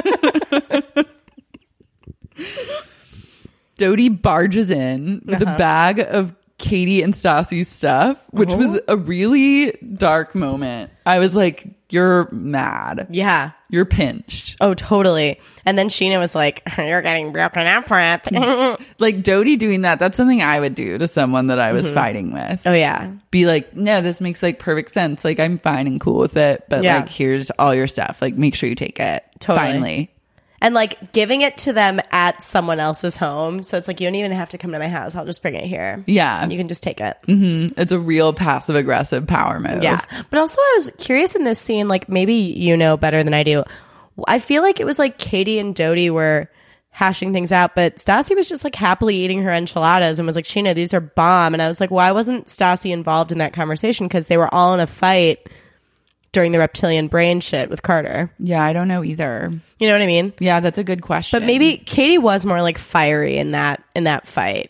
Dodie barges in with uh-huh. a bag of Katie and Stassi's stuff, which uh-huh. was a really dark moment. I was like, you're mad. Yeah. You're pinched. Oh, totally. And then Sheena was like, you're getting broken up with. Like Dodie doing that, that's something I would do to someone that I was mm-hmm. fighting with. Oh, yeah. Be like, no, this makes like perfect sense. Like I'm fine and cool with it. But yeah. like, here's all your stuff. Like make sure you take it. Totally. Finally. And like giving it to them at someone else's home. So it's like, you don't even have to come to my house. I'll just bring it here. Yeah. You can just take it. Mm-hmm. It's a real passive aggressive power move. Yeah. But also I was curious in this scene, like maybe you know better than I do. I feel like it was like Katie and Dodie were hashing things out, but Stassi was just like happily eating her enchiladas and was like, Sheena, these are bomb. And I was like, why wasn't Stassi involved in that conversation? Because they were all in a fight during the reptilian brain shit with Carter. Yeah, I don't know either. You know what I mean? Yeah, that's a good question. But maybe Katie was more like fiery in that in that fight.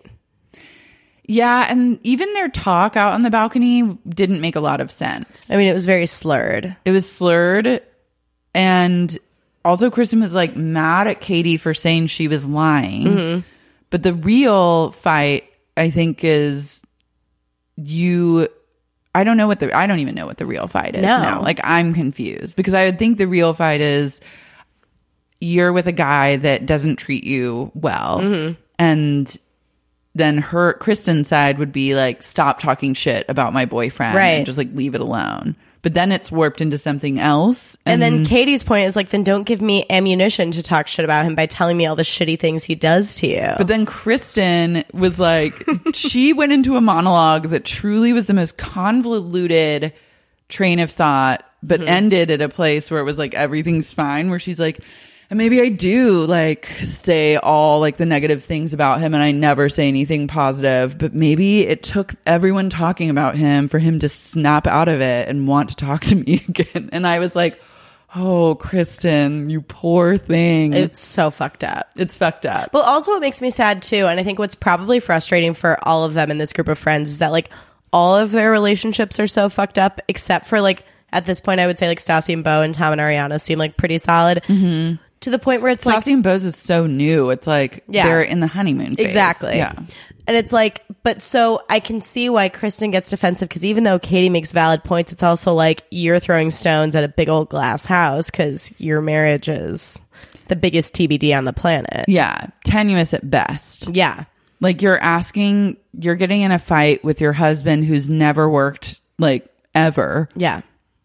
Yeah, and even their talk out on the balcony didn't make a lot of sense. I mean, it was very slurred. It was slurred. And also Kristen was like mad at Katie for saying she was lying. Mm-hmm. But the real fight, I think, is you... I don't know what the I don't even know what the real fight is no. now. Like I'm confused because I would think the real fight is you're with a guy that doesn't treat you well, mm-hmm. and then her Kristen's side would be like, stop talking shit about my boyfriend, right? And just like leave it alone. But then it's warped into something else. And, and then Katie's point is like, then don't give me ammunition to talk shit about him by telling me all the shitty things he does to you. But then Kristen was like, she went into a monologue that truly was the most convoluted train of thought, but mm-hmm. ended at a place where it was like, everything's fine, where she's like, and maybe I do like say all like the negative things about him and I never say anything positive, but maybe it took everyone talking about him for him to snap out of it and want to talk to me again. And I was like, oh, Kristen, you poor thing. It's so fucked up. It's fucked up. But also it makes me sad too. And I think what's probably frustrating for all of them in this group of friends is that like all of their relationships are so fucked up, except for like at this point, I would say like Stassi and Beau and Tom and Ariana seem like pretty solid. Mm-hmm. To the point where it's Stassi like... and Beau's is so new. It's like yeah. they're in the honeymoon phase. Exactly. Yeah. And it's like, but so I can see why Kristen gets defensive because even though Katie makes valid points, it's also like you're throwing stones at a big old glass house because your marriage is the biggest T B D on the planet. Yeah. Tenuous at best. Yeah. Like you're asking, you're getting in a fight with your husband who's never worked like ever. Yeah.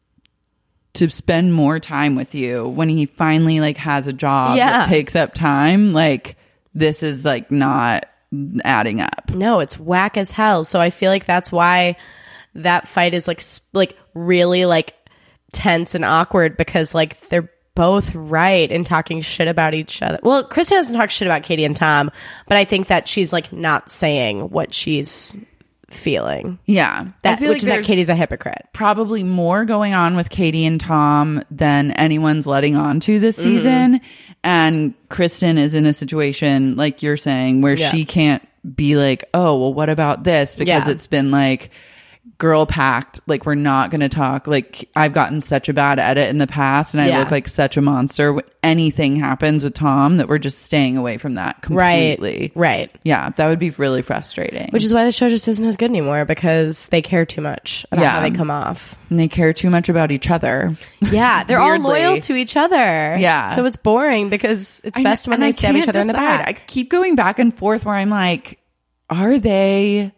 To spend more time with you when he finally like has a job yeah. that takes up time. Like this is like not adding up. No, it's whack as hell. So I feel like that's why that fight is like sp- like really like tense and awkward because like they're both right in talking shit about each other. Well, Kristen doesn't talk shit about Katie and Tom, but I think that she's like not saying what she's feeling. Yeah. That, I feel which like is that there's Katie's a hypocrite. probably more going on with Katie and Tom than anyone's letting on to this season. Mm-hmm. And Kristen is in a situation, like you're saying, where yeah. she can't be like, oh, well, what about this? Because yeah. it's been like girl packed. Like, we're not going to talk. Like, I've gotten such a bad edit in the past and I yeah. look like such a monster. When anything happens with Tom, that we're just staying away from that completely. Right. Right. Yeah. That would be really frustrating. Which is why the show just isn't as good anymore, because they care too much about Yeah. how they come off. And they care too much about each other. Yeah. They're all Weirdly. loyal to each other. Yeah. So it's boring because it's I best know, when and they I stab each can't other in the decide. back. I keep going back and forth where I'm like, are they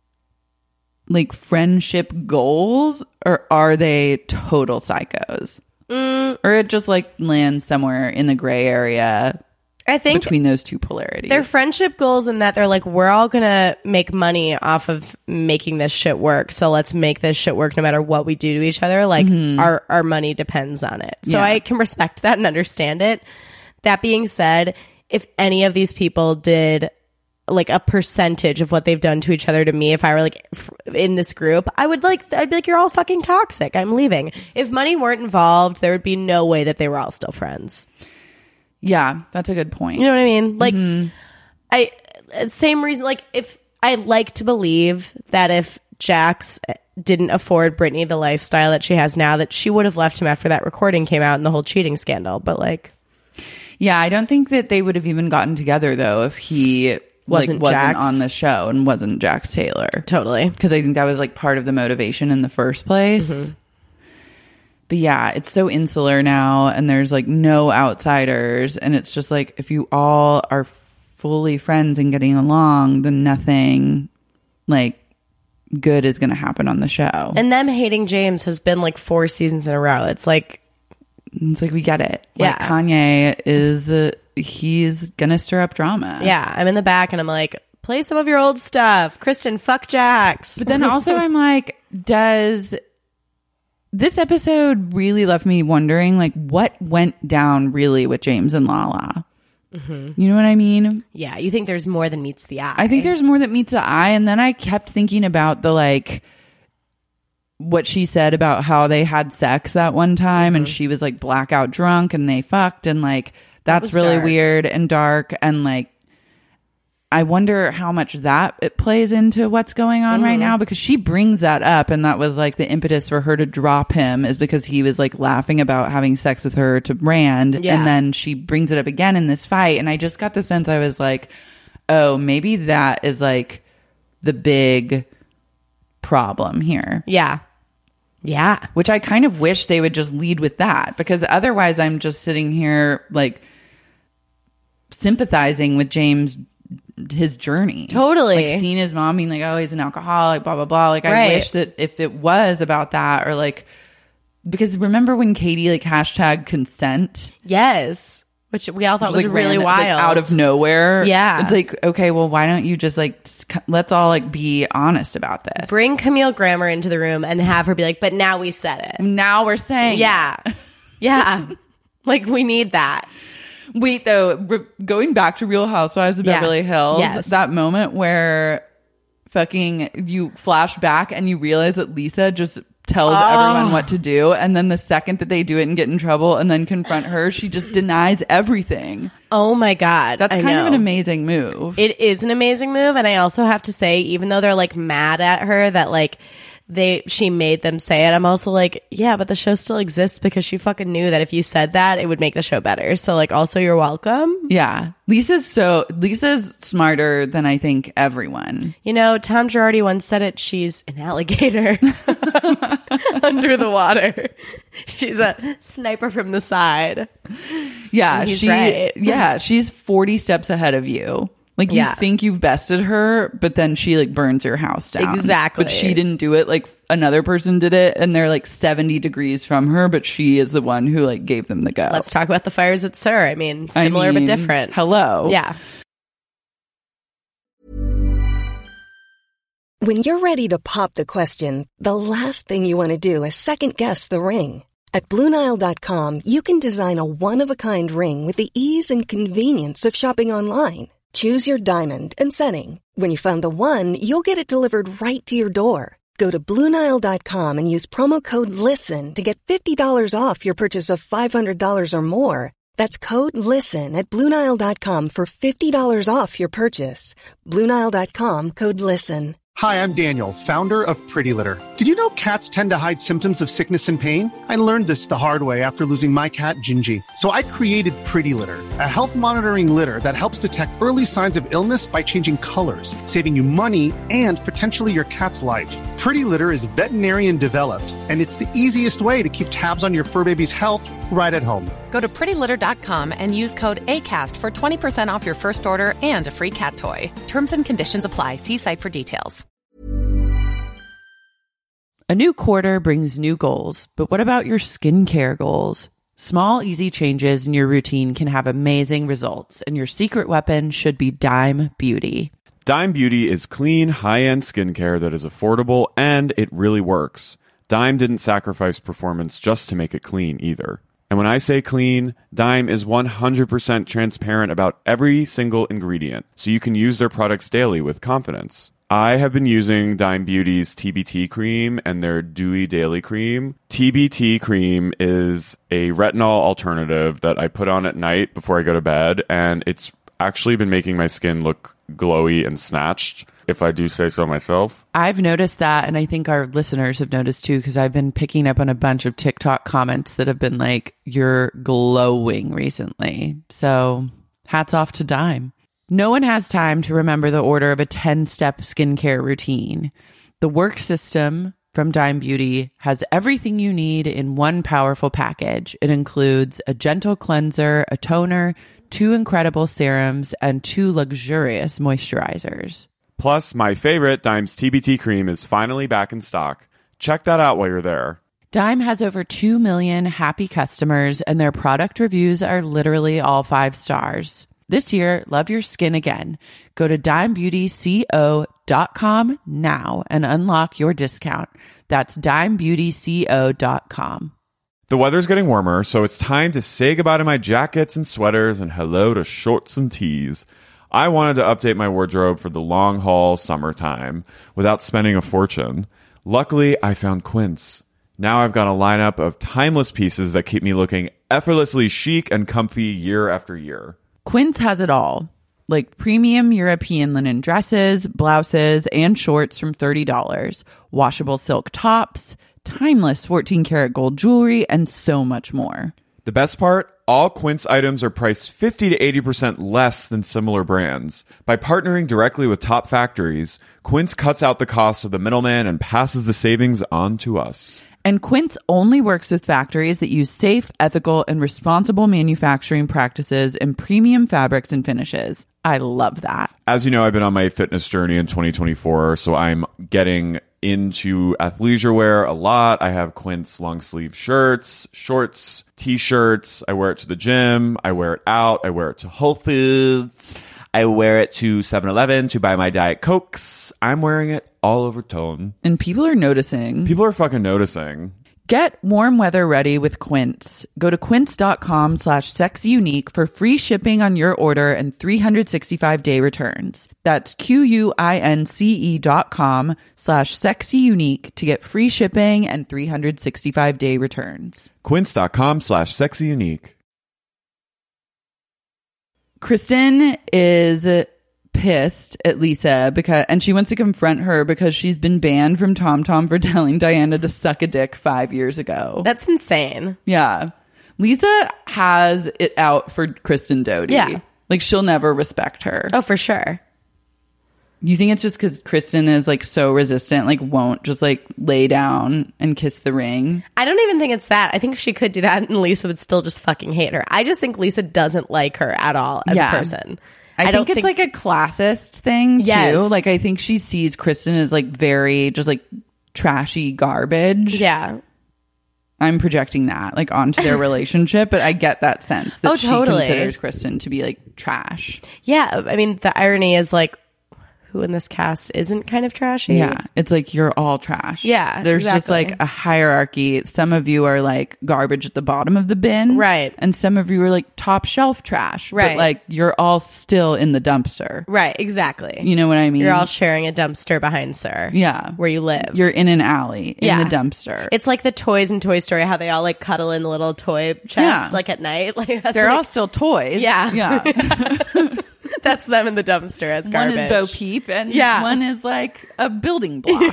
like friendship goals or are they total psychos? Mm. Or it just like lands somewhere in the gray area I think between those two polarities. Their friendship goals in that they're like, we're all gonna make money off of making this shit work, so let's make this shit work no matter what we do to each other. Like mm-hmm. our our money depends on it. So yeah. I can respect that and understand it. That being said, if any of these people did like a percentage of what they've done to each other to me, if I were like f- in this group, I would like, I'd be like, you're all fucking toxic. I'm leaving. If money weren't involved, there would be no way that they were all still friends. Yeah, that's a good point. You know what I mean? Like, mm-hmm. I, same reason, like if I like to believe that if Jax didn't afford Brittany the lifestyle that she has now, that she would have left him after that recording came out and the whole cheating scandal. But like, yeah, I don't think that they would have even gotten together though if he wasn't, like, wasn't Jax. on the show and wasn't Jax Taylor. Totally. Because I think that was like part of the motivation in the first place. Mm-hmm. But yeah, it's so insular now and there's like no outsiders. And it's just like, if you all are fully friends and getting along, then nothing like good is going to happen on the show. And them hating James has been like four seasons in a row. It's like, it's like, we get it. Yeah. Like Kanye is, uh, he's going to stir up drama. Yeah. I'm in the back and I'm like, play some of your old stuff. Kristen, fuck Jax. But then also I'm like, does this episode really left me wondering like what went down really with James and Lala? Mm-hmm. You know what I mean? Yeah. You think there's more than meets the eye. I think there's more that meets the eye. And then I kept thinking about the like, what she said about how they had sex that one time mm-hmm. and she was like blackout drunk and they fucked and like that's that really dark. weird and dark and like I wonder how much that it plays into what's going on mm-hmm. right now, because she brings that up and that was like the impetus for her to drop him is because he was like laughing about having sex with her to Rand yeah. and then she brings it up again in this fight and I just got the sense I was like, oh, maybe that is like the big problem here. Yeah. Yeah. Which I kind of wish they would just lead with that, because otherwise I'm just sitting here like sympathizing with James, his journey. Totally. Like seeing his mom being like, oh, he's an alcoholic, blah, blah, blah. Like right. I wish that if it was about that, or like, because remember when Katie like hashtag consent? Yes. Which we all thought was like really ran, wild. Like, out of nowhere. Yeah. It's like, okay, well, why don't you just like, let's all like be honest about this. Bring Camille Grammer into the room and have her be like, but now we said it. Now we're saying Yeah. It. Yeah. Like we need that. Wait, though, re- going back to Real Housewives of yeah. Beverly Hills, yes. that moment where fucking you flash back and you realize that Lisa just tells oh. everyone what to do, and then the second that they do it and get in trouble and then confront her, she just denies everything. Oh my God. That's I kind know. of an amazing move. It is an amazing move, and I also have to say, even though they're like mad at her that like they she made them say it, I'm also like, yeah, but the show still exists because she fucking knew that if you said that, it would make the show better. So like, also, you're welcome. Yeah. Lisa's so Lisa's smarter than I think everyone. You know, Tom Girardi once said it, she's an alligator under the water. She's a sniper from the side. Yeah, he's she right. Yeah, she's forty steps ahead of you. Like you yeah. think you've bested her, but then she like burns your house down. Exactly. But she didn't do it. Like another person did it and they're like seventy degrees from her, but she is the one who like gave them the go. Let's talk about the fires at Sur. I mean, similar I mean, but different. Hello. Yeah. When you're ready to pop the question, the last thing you want to do is second guess the ring. At Blue Nile dot com, you can design a one-of-a-kind ring with the ease and convenience of shopping online. Choose your diamond and setting. When you find the one, you'll get it delivered right to your door. Go to Blue Nile dot com and use promo code LISTEN to get fifty dollars off your purchase of five hundred dollars or more. That's code LISTEN at Blue Nile dot com for fifty dollars off your purchase. Blue Nile dot com, code LISTEN. Hi, I'm Daniel, founder of Pretty Litter. Did you know cats tend to hide symptoms of sickness and pain? I learned this the hard way after losing my cat, Gingy. So I created Pretty Litter, a health monitoring litter that helps detect early signs of illness by changing colors, saving you money and potentially your cat's life. Pretty Litter is veterinarian developed, and it's the easiest way to keep tabs on your fur baby's health right at home. Go to pretty litter dot com and use code ACAST for twenty percent off your first order and a free cat toy. Terms and conditions apply. See site for details. A new quarter brings new goals, but what about your skincare goals? Small, easy changes in your routine can have amazing results, and your secret weapon should be Dime Beauty. Dime Beauty is clean, high-end skincare that is affordable, and it really works. Dime didn't sacrifice performance just to make it clean either. And when I say clean, Dime is one hundred percent transparent about every single ingredient, so you can use their products daily with confidence. I have been using Dime Beauty's T B T cream and their Dewy Daily Cream. T B T cream is a retinol alternative that I put on at night before I go to bed, and it's actually been making my skin look glowy and snatched, if I do say so myself. I've noticed that, and I think our listeners have noticed too, because I've been picking up on a bunch of TikTok comments that have been like, you're glowing recently. So hats off to Dime. No one has time to remember the order of a ten-step skincare routine. The Work System from Dime Beauty has everything you need in one powerful package. It includes a gentle cleanser, a toner, two incredible serums, and two luxurious moisturizers. Plus, my favorite, Dime's T B T cream, is finally back in stock. Check that out while you're there. Dime has over two million happy customers, and their product reviews are literally all five stars. This year, love your skin again. Go to dime beauty co dot com now and unlock your discount. That's dime beauty co dot com. The weather's getting warmer, so it's time to say goodbye to my jackets and sweaters and hello to shorts and tees. I wanted to update my wardrobe for the long haul summertime without spending a fortune. Luckily, I found Quince. Now I've got a lineup of timeless pieces that keep me looking effortlessly chic and comfy year after year. Quince has it all, like premium European linen dresses, blouses, and shorts from thirty dollars, washable silk tops, timeless fourteen karat gold jewelry, and so much more. The best part? All Quince items are priced fifty to eighty percent less than similar brands. By partnering directly with top factories, Quince cuts out the cost of the middleman and passes the savings on to us. And Quince only works with factories that use safe, ethical, and responsible manufacturing practices and premium fabrics and finishes. I love that. As you know, I've been on my fitness journey in twenty twenty-four, so I'm getting into athleisure wear a lot. I have Quince long sleeve shirts, shorts, t-shirts. I wear it to the gym. I wear it out. I wear it to Whole Foods. I wear it to seven eleven to buy my Diet Cokes. I'm wearing it all over tone. And people are noticing. People are fucking noticing. Get warm weather ready with Quince. Go to quince.com slash sexyunique for free shipping on your order and three hundred sixty-five day returns. That's Q-U-I-N-C-E dot com slash sexyunique to get free shipping and three hundred sixty-five day returns. Quince.com slash sexyunique. Kristen is pissed at Lisa because, and she wants to confront her because she's been banned from TomTom for telling Diana to suck a dick five years ago. That's insane. Yeah. Lisa has it out for Kristen Doty. Yeah. Like, she'll never respect her. Oh, for sure. You think it's just because Kristen is like so resistant, like won't just like lay down and kiss the ring? I don't even think it's that. I think she could do that and Lisa would still just fucking hate her. I just think Lisa doesn't like her at all as Yeah. a person. I, I think don't it's think- like a classist thing too. Yes. Like, I think she sees Kristen as like very just like trashy garbage. Yeah. I'm projecting that like onto their relationship, but I get that sense that Oh, she totally. considers Kristen to be like trash. Yeah. I mean, the irony is like, who in this cast isn't kind of trashy. Yeah. It's like you're all trash. Yeah, There's just exactly. like a hierarchy. Some of you are like garbage at the bottom of the bin. Right. And some of you are like top shelf trash. Right. But like you're all still in the dumpster. Right, exactly. You know what I mean? You're all sharing a dumpster behind Sir. Yeah. Where you live. You're in an alley in Yeah. the dumpster. It's like the toys in Toy Story, how they all like cuddle in the little toy chest Yeah. like at night. Like that's They're like, all still toys. Yeah. Yeah. that's them in the dumpster as garbage. One is Bo Peep and Yeah. one is like a building block.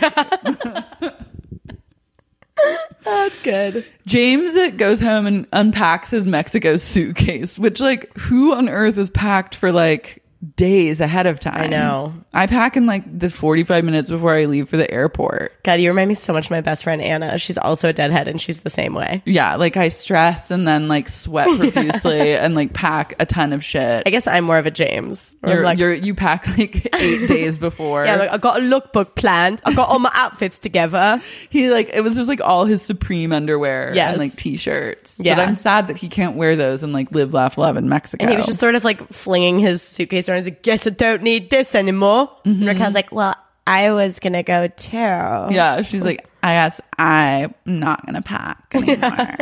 That's good. James goes home and unpacks his Mexico suitcase, which like who on earth is packed for like days ahead of time? I know. I pack in like the forty-five minutes before I leave for the airport. God, you remind me so much of my best friend Anna. She's also a deadhead and she's the same way. Yeah, like I stress and then like sweat profusely and like pack a ton of shit. I guess I'm more of a James. where I'm You're, like, you're, you pack like eight days before. yeah, like, I got a lookbook planned. I got all my outfits together. He like it was just like all his Supreme underwear Yes. and like t-shirts. Yeah. But I'm sad that he can't wear those and like live, laugh, love in Mexico. And he was just sort of like flinging his suitcase around. He's like, guess I don't need this anymore. Mm-hmm. And Raquel's like, well, I was going to go too. Yeah, she's like, I guess I'm not gonna pack anymore.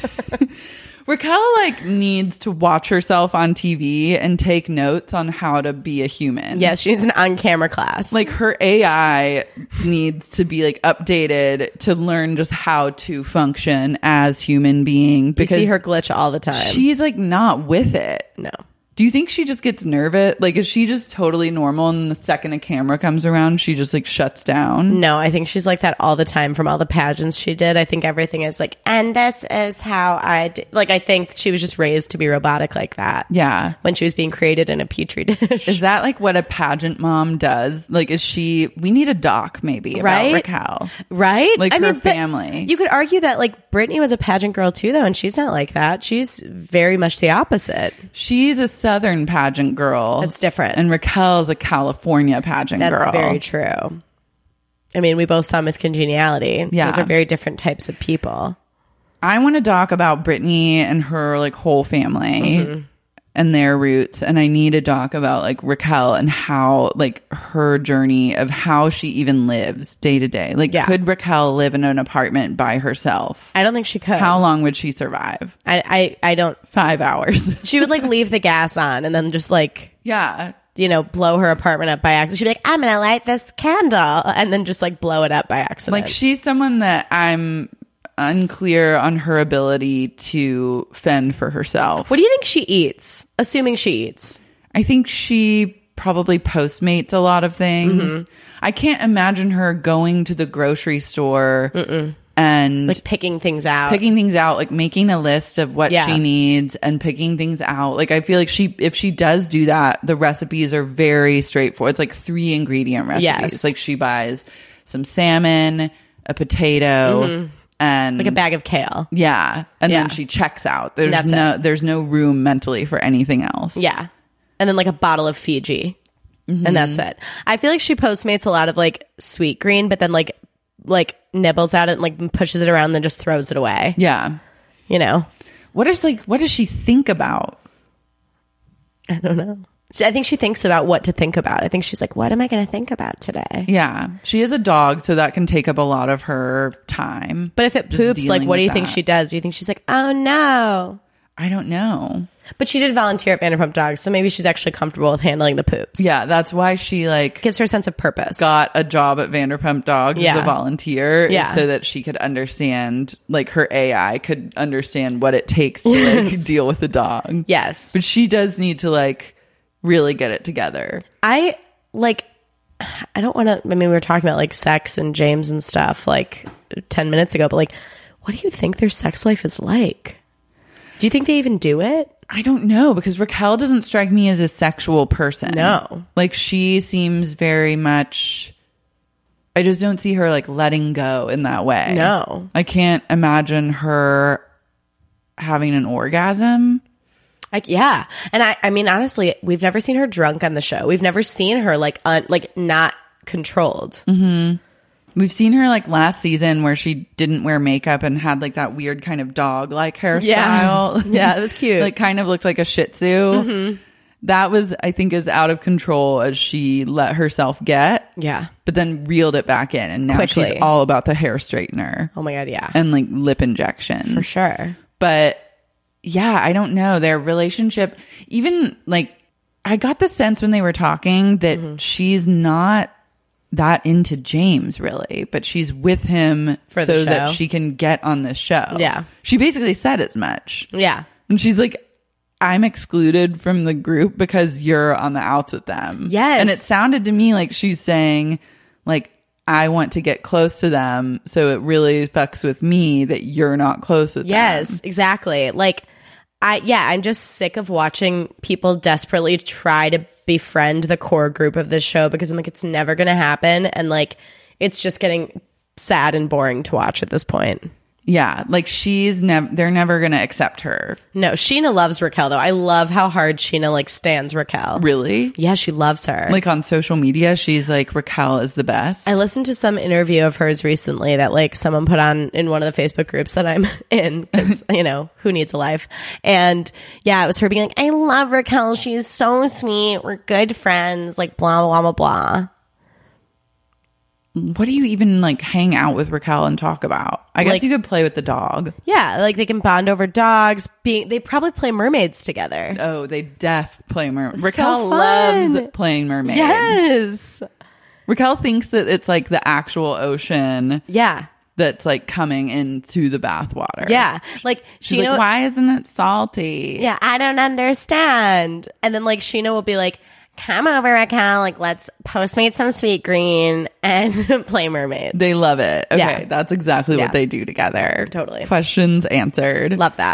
Raquel like needs to watch herself on T V and take notes on how to be a human. Yes, she needs an on-camera class. Like her A I needs to be like updated to learn just how to function as human being you because see her glitch all the time. she's like not with it. No. Do you think she just gets nervous? Like, is she just totally normal and the second a camera comes around, she just like shuts down? No, I think she's like that all the time from all the pageants she did. I think everything is like, and this is how I do. Like, I think she was just raised to be robotic like that. Yeah. When she was being created in a petri dish. Is that like what a pageant mom does? Like, is she, we need a doc maybe about Right? Raquel. Right? Like I her mean, but family. You could argue that like Brittany was a pageant girl too, though, and she's not like that. She's very much the opposite. She's a Southern pageant girl. That's different. And Raquel's a California pageant That's girl. very true. I mean, we both saw Miss Congeniality. Yeah. Those are very different types of people. I want to talk about Brittany and her like whole family Mm-hmm. and their roots. And I need a doc about like Raquel and how like her journey of how she even lives day to day. Like, Yeah. could Raquel live in an apartment by herself? I don't think she could. How long would she survive? I, I, I don't. Five hours. She would like leave the gas on and then just like, Yeah. you know, blow her apartment up by accident. She'd be like, I'm going to light this candle and then just like blow it up by accident. Like, she's someone that I'm unclear on her ability to fend for herself. What do you think she eats? Assuming she eats. I think she probably Postmates a lot of things. Mm-hmm. I can't imagine her going to the grocery store and Like picking things out. picking things out, like making a list of what Yeah. she needs and picking things out. Like, I feel like she, if she does do that, the recipes are very straightforward. It's like three ingredient recipes. Yes. Like, she buys some salmon, a potato, and like a bag of kale. yeah, and Yeah. then she checks out. There's That's no, there's no room mentally for anything else. Yeah. And then like a bottle of Fiji. And that's it. I feel like she Postmates a lot of like sweet green, but then like like nibbles at it and like pushes it around and then just throws it away. Yeah. You know? What is like? What does she think about? I don't know. So I think she thinks about what to think about. I think she's like, what am I going to think about today? Yeah, she is a dog, so that can take up a lot of her time. But if it Just poops, like, dealing what do with you think that. she does? Do you think she's like, oh no? I don't know. But she did volunteer at Vanderpump Dogs, so maybe she's actually comfortable with handling the poops. Yeah, that's why she like Gives her a sense of purpose. got a job at Vanderpump Dogs as Yeah. a volunteer, Yeah. so that she could understand, like her A I could understand what it takes to like Yes. deal with the dog. Yes. But she does need to like really get it together. I like I don't want to I mean we were talking about like sex and James and stuff like ten minutes ago, but like what do you think their sex life is like? Do you think they even do it? I don't know, because Raquel doesn't strike me as a sexual person. No. Like, she seems very much, I just don't see her like letting go in that way. No. I can't imagine her having an orgasm. Like yeah. And I I mean honestly, we've never seen her drunk on the show. We've never seen her like un, like not controlled. Mm-hmm. We've seen her like last season where she didn't wear makeup and had like that weird kind of dog like hairstyle. Yeah. Yeah, it was cute. Like kind of looked like a Shih Tzu. Mm-hmm. that was, I think, as out of control as she let herself get. Yeah. But then reeled it back in. And now Quickly. she's all about the hair straightener. Oh my God, yeah. And like lip injections. For sure. But yeah, I don't know. Their relationship, even like, I got the sense when they were talking that mm-hmm. she's not that into James really, but she's with him For so the show. that she can get on this show. Yeah. She basically said as much. Yeah. And she's like, I'm excluded from the group because you're on the outs with them. Yes. And it sounded to me like she's saying, like, I want to get close to them, so it really fucks with me that you're not close with yes, them. Yes, exactly. Like, I, yeah, I'm just sick of watching people desperately try to befriend the core group of this show because I'm like, it's never going to happen. And like, it's just getting sad and boring to watch at this point. Yeah, like she's never, they're never going to accept her. No, Sheena loves Raquel though. I love how hard Sheena like stands Raquel. Really? Yeah, she loves her. Like on social media, she's like, Raquel is the best. I listened to some interview of hers recently that like someone put on in one of the Facebook groups that I'm in because, you know, who needs a life? And yeah, it was her being like, I love Raquel. She's so sweet. We're good friends. Like blah, blah, blah, blah. What do you even like hang out with Raquel and talk about? I guess like, you could play with the dog. Yeah, like they can bond over dogs. Being, they probably play mermaids together. Oh, they def play mermaids. So Raquel fun. loves playing mermaids. Yes. Raquel thinks that it's like the actual ocean. Yeah. That's like coming into the bathwater. Yeah. Like she's Sheena, like, why isn't it salty? Yeah, I don't understand. And then like Sheena will be like, come over, Raquel. Like, let's Postmate some sweet green and play mermaids. They love it. Okay, Yeah. that's exactly Yeah. what they do together. Totally. Questions answered. Love that.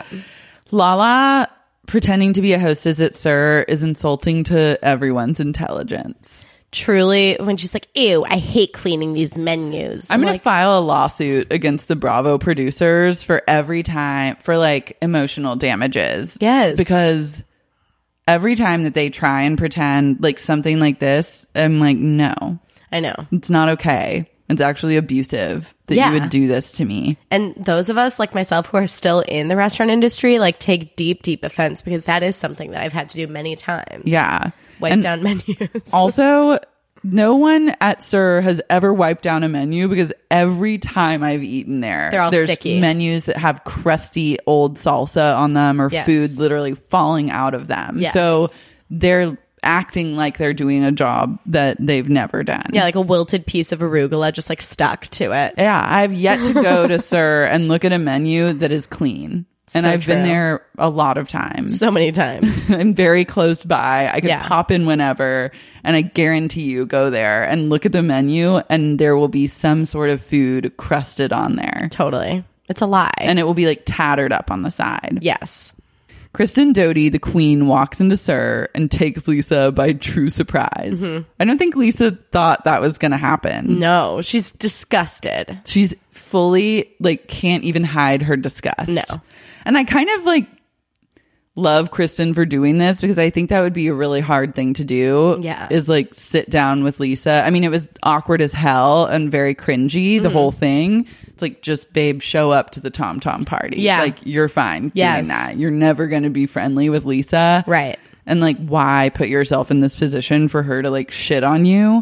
Lala pretending to be a hostess at Sir is insulting to everyone's intelligence. Truly, when she's like, ew, I hate cleaning these menus. I'm, I'm going like, to file a lawsuit against the Bravo producers for every time, for like emotional damages. Yes. Because every time that they try and pretend like something like this, I'm like, no. I know. It's not okay. It's actually abusive that Yeah. you would do this to me. And those of us like myself who are still in the restaurant industry, like take deep, deep offense because that is something that I've had to do many times. Yeah. Wipe And down menus. Also, no one at Sir has ever wiped down a menu because every time I've eaten there, They're all there's sticky. menus that have crusty old salsa on them or Yes. food literally falling out of them. Yes. So they're acting like they're doing a job that they've never done. Yeah, like a wilted piece of arugula just like stuck to it. Yeah, I've yet to go to Sir and look at a menu that is clean. And So I've been true. there a lot of times. So many times. I'm very close by. I could Yeah. pop in whenever, and I guarantee you go there and look at the menu, and there will be some sort of food crusted on there. Totally. It's a lie. And it will be like tattered up on the side. Yes. Kristen Doty, the queen, walks into Sir and takes Lisa by true surprise. Mhm. I don't think Lisa thought that was going to happen. No, she's disgusted. She's fully like can't even hide her disgust. No. And I kind of like love Kristen for doing this because I think that would be a really hard thing to do. Yeah. Is like sit down with Lisa. I mean, it was awkward as hell and very cringy, the Mhm. whole thing. It's like, just babe, show up to the Tom Tom party. Yeah. Like, you're fine Yes. doing that. You're never going to be friendly with Lisa. Right. And like, why put yourself in this position for her to like shit on you?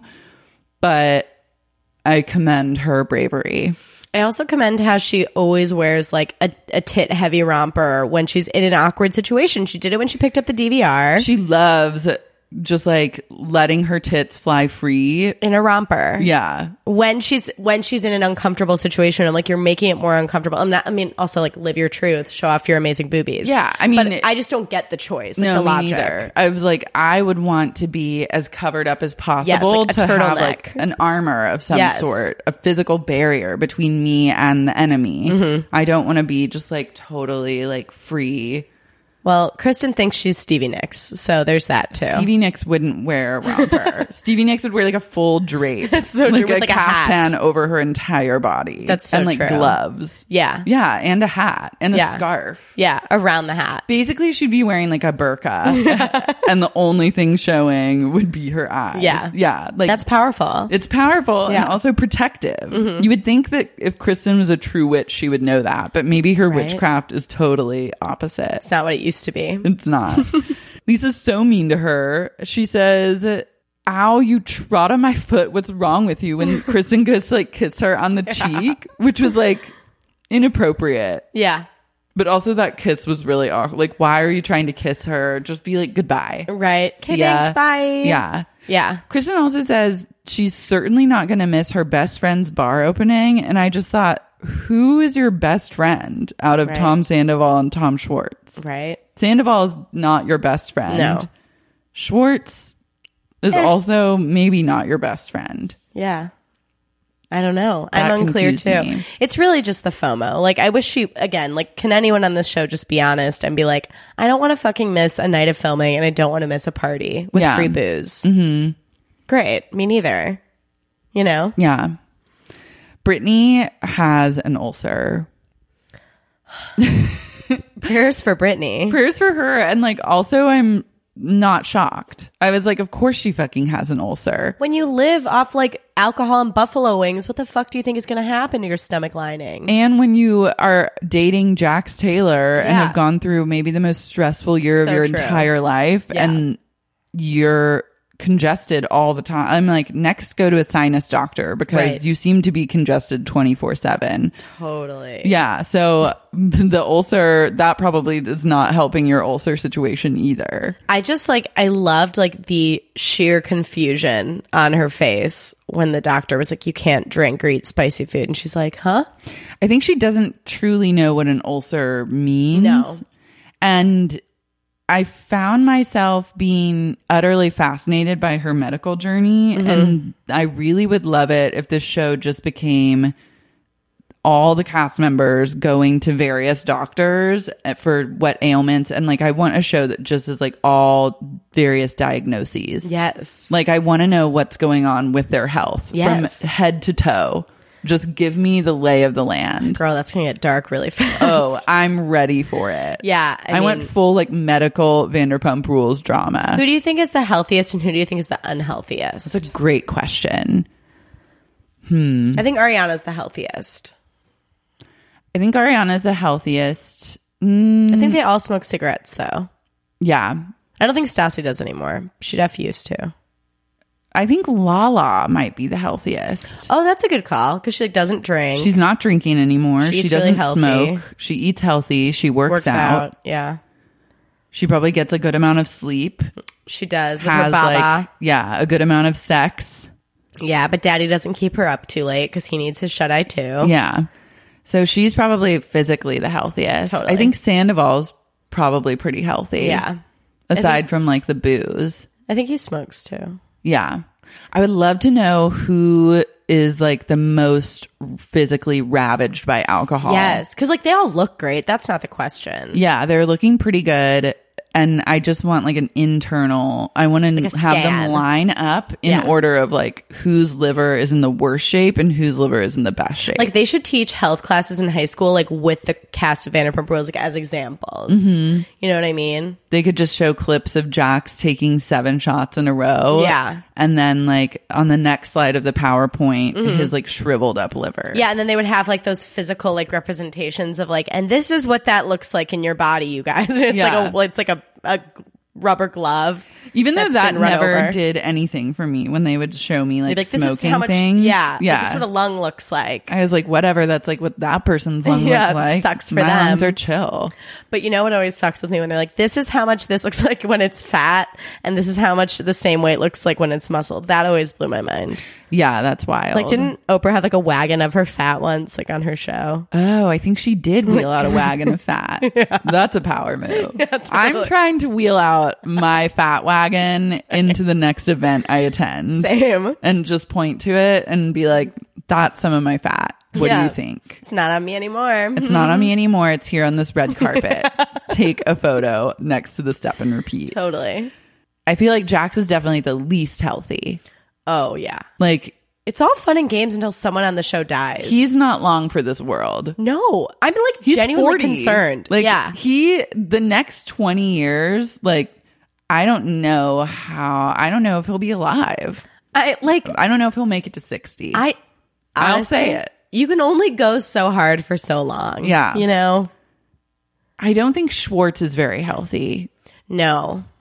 But I commend her bravery. I also commend how she always wears like a, a tit heavy romper when she's in an awkward situation. She did it when she picked up the D V R. She loves just like letting her tits fly free in a romper. Yeah. When she's when she's in an uncomfortable situation, I'm like, you're making it more uncomfortable. I'm not I mean, also like live your truth, show off your amazing boobies. Yeah, I mean, but it- I just don't get the choice. Like No, the me logic. neither. I was like, I would want to be as covered up as possible like a to have turtleneck. like an armor of some Yes. sort, a physical barrier between me and the enemy. Mhm. I don't want to be just like totally like free. Well, Kristen thinks she's Stevie Nicks, so there's that too. Stevie Nicks wouldn't wear a romper. Stevie Nicks would wear like a full drape. That's so like true, with, a like, a hat. caftan over her entire body. That's so and like true. gloves. Yeah. Yeah, and a hat and a Yeah. scarf. Yeah, around the hat. Basically, she'd be wearing like a burqa, and the only thing showing would be her eyes. Yeah. yeah, like That's powerful. it's powerful Yeah. and also protective. Mhm. You would think that if Kristen was a true witch, she would know that, but maybe her Right. witchcraft is totally opposite. It's not what it used to be. It's not. Lisa's so mean to her. She says, ow, you trod on my foot. What's wrong with you? When Kristen goes to like kiss her on the cheek, which was like inappropriate. Yeah. But also that kiss was really awkward. Like, why are you trying to kiss her? Just be like, goodbye. Right. Okay, See ya. thanks, bye. Yeah. Yeah. Kristen also says she's certainly not going to miss her best friend's bar opening. And I just thought, who is your best friend out of Right. Tom Sandoval and Tom Schwartz? Right. Sandoval is not your best friend. No. Schwartz is Eh. also maybe not your best friend. Yeah. I don't know. That I'm unclear confused too. me. It's really just the FOMO. Like, I wish she, again, like, can anyone on this show just be honest and be like, I don't want to fucking miss a night of filming and I don't want to miss a party with Yeah. free booze. Mm-hmm. Great. Me neither. You know? Yeah. Brittany has an ulcer. Prayers for Brittany. Prayers for her. And like, also, I'm not shocked. I was like, of course she fucking has an ulcer. When you live off like alcohol and buffalo wings, what the fuck do you think is going to happen to your stomach lining? And when you are dating Jax Taylor and Yeah. have gone through maybe the most stressful year So of your true. entire life, Yeah. and you're congested all the time. I'm like, next go to a sinus doctor because Right. you seem to be congested twenty-four seven. Totally. Yeah. So the ulcer, that probably is not helping your ulcer situation either. I just like, I loved like the sheer confusion on her face when the doctor was like, you can't drink or eat spicy food. And she's like, huh? I think she doesn't truly know what an ulcer means. No. And I found myself being utterly fascinated by her medical journey. Mm-hmm. And I really would love it if this show just became all the cast members going to various doctors for what ailments. And like, I want a show that just is like all various diagnoses. Yes. Like, I want to know what's going on with their health Yes. from head to toe. Just give me the lay of the land. Girl, that's going to get dark really fast. Oh, I'm ready for it. Yeah. I, went mean, full like medical Vanderpump Rules drama. who do you think is the healthiest and who do you think is the unhealthiest? That's a great question. I think Ariana's the healthiest. I think Ariana's the healthiest. Mm, I think they all smoke cigarettes though. yeah. I don't think Stassi does anymore. She def used to. I think Lala might be the healthiest. Oh, that's a good call because she like, doesn't drink. She's not drinking anymore. She She, eats really doesn't healthy. smoke. She eats healthy. She works, works out. out. Yeah, She probably gets a good amount of sleep. she does with Has her baba. like, yeah, a good amount of sex. Yeah, but Daddy doesn't keep her up too late because he needs his shut eye too. Yeah. So she's probably physically the healthiest. Totally. I think Sandoval's probably pretty healthy. Yeah. Aside think- from like the booze. I think he smokes too. Yeah. I would love to know who is like the most physically ravaged by alcohol. Yes, because like they all look great. That's not the question. Yeah, they're looking pretty good. And I just want like an internal, I want to Like a have scan. them line up in Yeah. order of like whose liver is in the worst shape and whose liver is in the best shape. Like they should teach health classes in high school, like with the cast of Vanderpump Rules, like as examples. Mm-hmm. You know what I mean? They could just show clips of Jax taking seven shots in a row. Yeah. And then like on the next slide of the PowerPoint, his like shriveled up liver. Yeah, and then they would have like those physical like representations of like, and this is what that looks like in your body, you guys. And it's Yeah. like a, well, it's like a, a rubber glove. Even though that's that been run never over. did anything for me when they would show me They'd like, be like, this is smoking how much. things. Yeah, like, Yeah. this is what a lung looks like. I was like, whatever. That's like what that person's lung Yeah, looks it like. sucks for My them. lungs are chill. But you know what always fucks with me when they're like, this is how much this looks like when it's fat, and this is how much the same weight looks like when it's muscle. That always blew my mind. Yeah, that's wild. Like, didn't Oprah have like a wagon of her fat once, like on her show? Oh, I think she did wheel out a wagon of fat. That's a power move. I'm trying to wheel out my fat wagon into the next event I attend. Same. And just point to it and be like, that's some of my fat. What Yeah. do you think? It's not on me anymore. It's not on me anymore. It's here on this red carpet. Take a photo next to the step and repeat. Totally. I feel like Jax is definitely the least healthy. Oh yeah. Like, It's all fun and games until someone on the show dies. he's not long for this world. no. I'm like He's genuinely forty. concerned. Like, yeah. he, the next twenty years, like, I don't know how, I don't know if he'll be alive. I like. I don't know if he'll make it to sixty. I. I'll honestly, say it. You can only go so hard for so long. Yeah. You know. I don't think Schwartz is very healthy. No.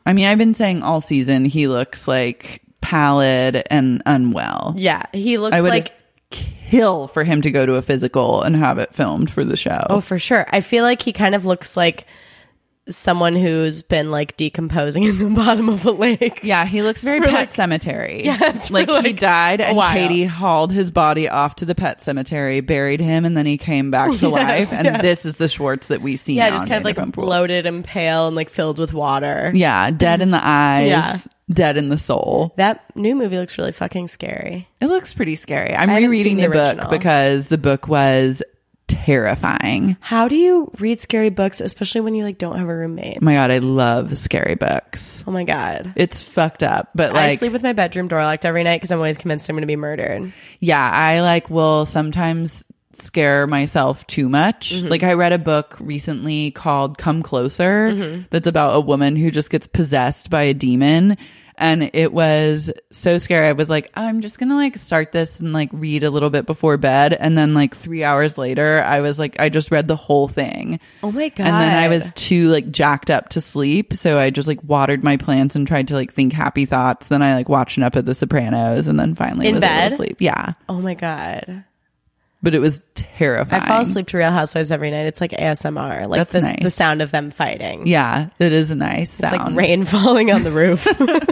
I mean, I've been saying all season he looks like pallid and unwell. Yeah, he looks I would like kill for him to go to a physical and have it filmed for the show. Oh, for sure. I feel like he kind of looks like someone who's been like decomposing in the bottom of a lake. Yeah, he looks very For, Pet like- Cemetery. Yes, for, like, he like, died a and while. Katie hauled his body off to the Pet Cemetery, buried him, and then he came back to Yes, life. And yes. this is the Schwartz that we see Yeah, now just in kind of like Vanderpump Rules. bloated and pale and like filled with water. Yeah, dead in the eyes, Yeah. dead in the soul. That new movie looks really fucking scary. It looks pretty scary. I'm I haven't rereading seen the, the book original. because the book was terrifying. How do you read scary books, especially when you like don't have a roommate? Oh my God, I love scary books. Oh my God. It's fucked up, but I like, sleep with my bedroom door locked every night because I'm always convinced I'm going to be murdered. yeah, I like will sometimes scare myself too much. Mm-hmm. Like, I read a book recently called Come Closer Mm-hmm. that's about a woman who just gets possessed by a demon. And it was so scary. I was like, I'm just going to like start this and like read a little bit before bed. And then like three hours later, I was like, I just read the whole thing. Oh my God. And then I was too like jacked up to sleep. So I just like watered my plants and tried to like think happy thoughts. Then I like watched enough of The Sopranos and then finally In was able bed? to sleep. Yeah. Oh my God. But it was terrifying. I fall asleep to Real Housewives every night. It's like A S M R. Like That's the, nice. the sound of them fighting. Yeah, it is a nice It's sound. like rain falling on the roof.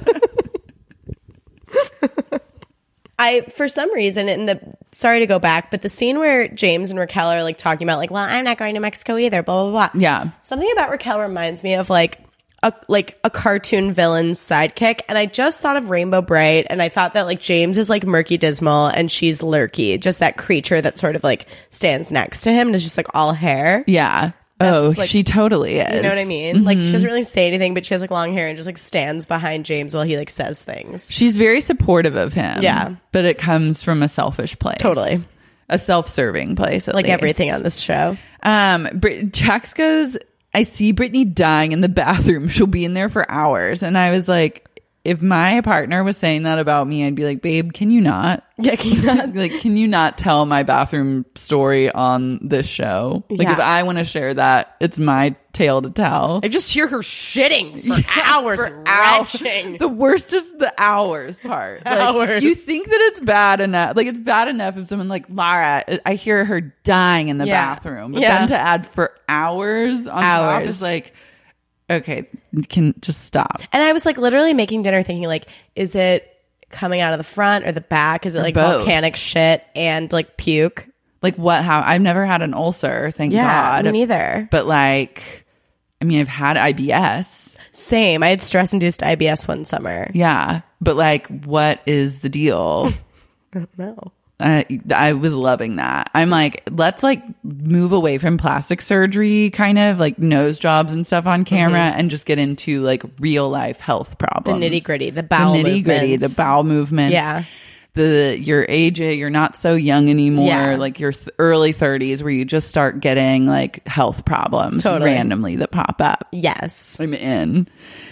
I, for some reason, in the, sorry to go back, but the scene where James and Raquel are like talking about like, well, I'm not going to Mexico either, blah, blah, blah. Yeah. Something about Raquel reminds me of like a, like a cartoon villain's sidekick. And I just thought of Rainbow Bright, and I thought that like James is like Murky Dismal and she's Lurky, just that creature that sort of like stands next to him and is just like all hair. Yeah. That's, oh, like- she totally is. You know what I mean? Like, Mm-hmm. she doesn't really say anything, but she has like long hair and just like stands behind James while he like says things. She's very supportive of him. Yeah. But it comes from a selfish place. Totally. A self-serving place, at Like least. everything on this show. Um, Brit- Jax goes, I see Brittany dying in the bathroom. She'll be in there for hours. And I was like, if my partner was saying that about me, I'd be like, babe, can you not? Yeah, can you not? Like, can you not tell my bathroom story on this show? Like, Yeah. if I want to share that, it's my tale to tell. I just hear her shitting for hours, For hours. retching. The worst is the hours part. Like, Hours. you think that it's bad enough. Like, it's bad enough if someone like Lara, I hear her dying in the Yeah. bathroom. But Yeah. then to add for hours on top Hours. is like, okay, can just stop. And I was like literally making dinner thinking like, is it coming out of the front or the back? Is it Or like both. volcanic shit and like puke? Like, what, how, I've never had an ulcer, thank Yeah, God. me neither. But like, I mean, I've had I B S. Same. I had stress-induced I B S one summer. Yeah. But like, what is the deal? I don't know. I, I was loving that. I'm like, let's like move away from plastic surgery, kind of like nose jobs and stuff on camera, Mm-hmm. and just get into like real life health The problems. nitty-gritty, the bowel the nitty gritty, the movements. bowel movements. Yeah. The your age, you're not so young anymore. Yeah. Like your th- early thirties, where you just start getting like health problems Totally. randomly that pop up. Yes. I'm in.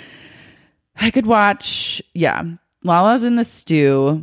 I could watch, yeah. Lala's in the stew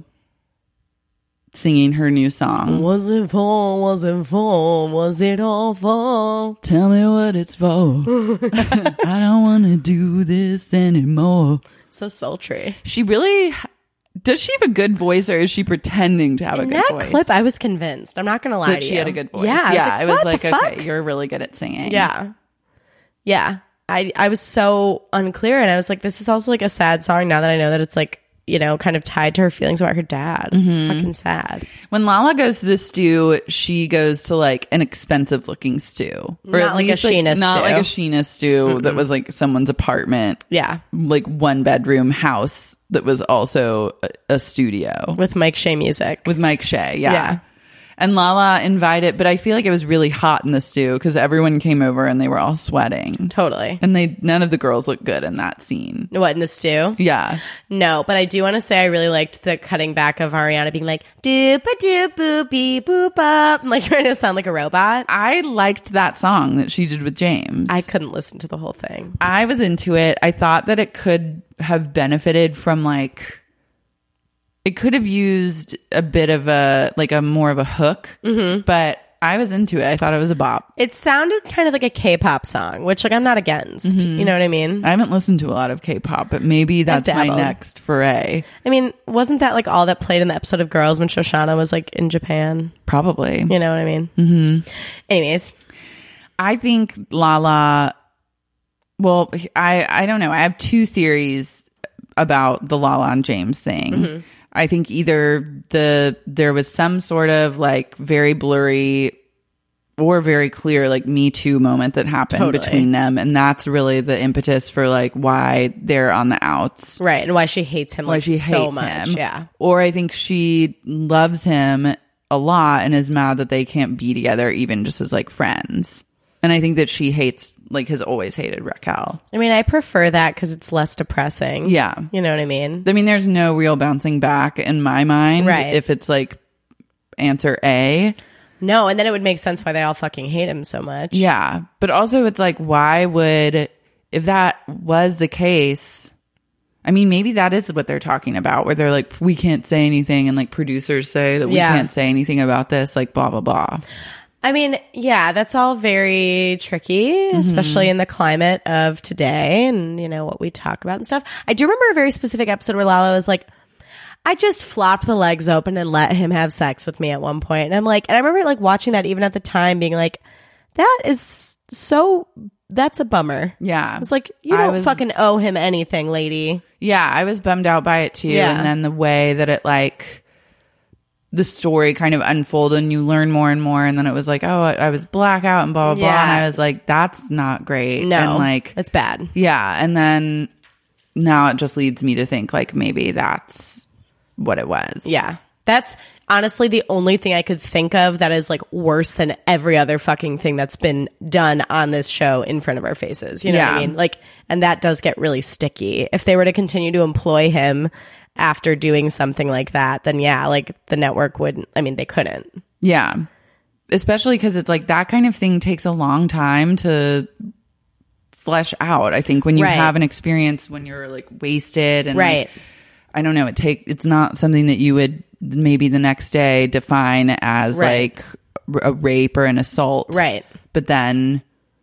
singing her new song. Was it for? Was it for? Was it all for? Tell me what it's for. I don't want to do this anymore. So sultry. She really, does she have a good voice, or is she pretending to have In a good that voice? clip, I was convinced. I'm not going to lie that to she you. had a good voice. Yeah. I was yeah, like, I was what like, the okay, fuck? you're really good at singing. Yeah. Yeah. I, I was so unclear, and I was like, this is also like a sad song now that I know that it's like, you know, kind of tied to her feelings about her dad. It's Mm-hmm. fucking sad. When Lala goes to the stew, she goes to like an expensive looking stew. Or Not at like a least, Sheena Not stew. like a Sheena stew that was like someone's apartment. Yeah. Like one bedroom house that was also a, a studio. With Mike Shea music. With Mike Shea, yeah. Yeah. And Lala invited, but I feel like it was really hot in the stew because everyone came over and they were all sweating. Totally. And they none of the girls looked good in that scene. What, in the stew? Yeah. No, but I do want to say I really liked the cutting back of Ariana being like, doop a doop boop beep boop up. I'm like trying to sound like a robot. I liked that song that she did with James. I couldn't listen to the whole thing. I was into it. I thought that it could have benefited from like, it could have used a bit of a, like a more of a hook, Mm-hmm. but I was into it. I thought it was a bop. It sounded kind of like a K-pop song, which like I'm not against. Mm-hmm. You know what I mean? I haven't listened to a lot of K-pop, but maybe that's my next foray. I mean, wasn't that like all that played in the episode of Girls when Shoshana was like in Japan? Probably. You know what I mean? Mm-hmm. Anyways. I think Lala, well, I, I don't know. I have two theories about the Lala and James thing. Mm-hmm. I think either the there was some sort of like very blurry or very clear like Me Too moment that happened Totally. between them, and that's really the impetus for like why they're on the outs, right? And why she hates him, why like she so hates much, him. yeah. Or I think she loves him a lot and is mad that they can't be together, even just as like friends. And I think that she hates, like, has always hated Raquel. I mean, I prefer that because it's less depressing. Yeah. You know what I mean? I mean, there's no real bouncing back in my mind. Right. If it's like answer A. No, and then it would make sense why they all fucking hate him so much. Yeah. But also it's like, why would, if that was the case, I mean, maybe that is what they're talking about, where they're like, we can't say anything. And like producers say that we Yeah. can't say anything about this, like blah, blah, blah. I mean, yeah, that's all very tricky, Mm-hmm. especially in the climate of today and, you know, what we talk about and stuff. I do remember a very specific episode where Lala was like, I just flopped the legs open and let him have sex with me at one point. And I'm like, and I remember like watching that even at the time being like, that is so, that's a bummer. Yeah. It's like, you I don't was- fucking owe him anything, lady. Yeah, I was bummed out by it too. Yeah. And then the way that it like, the story kind of unfolded and you learn more and more. And then it was like, oh, I, I was blackout and blah, blah, blah. Yeah. And I was like, that's not great. No, and like, it's bad. yeah. And then now it just leads me to think like maybe that's what it was. Yeah. That's honestly the only thing I could think of that is like worse than every other fucking thing that's been done on this show in front of our faces. You know what I Yeah. mean? Like, and that does get really sticky. If they were to continue to employ him after doing something like that, then yeah, like the network wouldn't, I mean, they couldn't. Yeah. Especially because it's like that kind of thing takes a long time to flesh out. I think when you Right. have an experience when you're like wasted and Right. like, I don't know, it take it's not something that you would maybe the next day define as Right. like a rape or an assault. Right. But then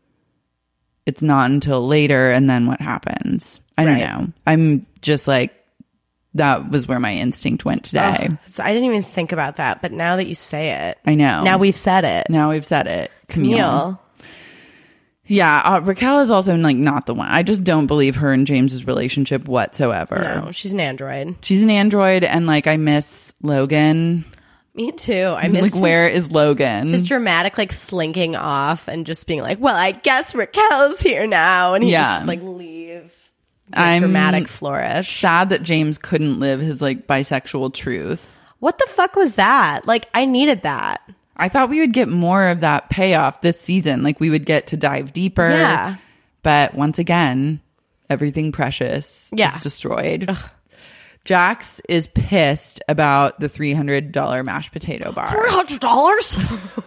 it's not until later and then what happens? I don't Right. know. I'm just like that was where my instinct went today. Ugh, so I didn't even think about that, but now that you say it, I know. now we've said it. Now we've said it. Camille. Camille. Yeah, uh, Raquel is also like not the one. I just don't believe her and James's relationship whatsoever. No, she's an android. She's an android, and like I miss Logan. Me too. I miss like his- where is Logan? His dramatic like slinking off and just being like, well, I guess Raquel's here now. And he Yeah. just like leave. The I'm dramatic flourish. Sad that James couldn't live his like bisexual truth. What the fuck was that? Like, I needed that. I thought we would get more of that payoff this season. Like we would get to dive deeper. Yeah. But once again, everything precious Yeah. is destroyed. Ugh. Jax is pissed about the three hundred dollars mashed potato bar. three hundred dollars?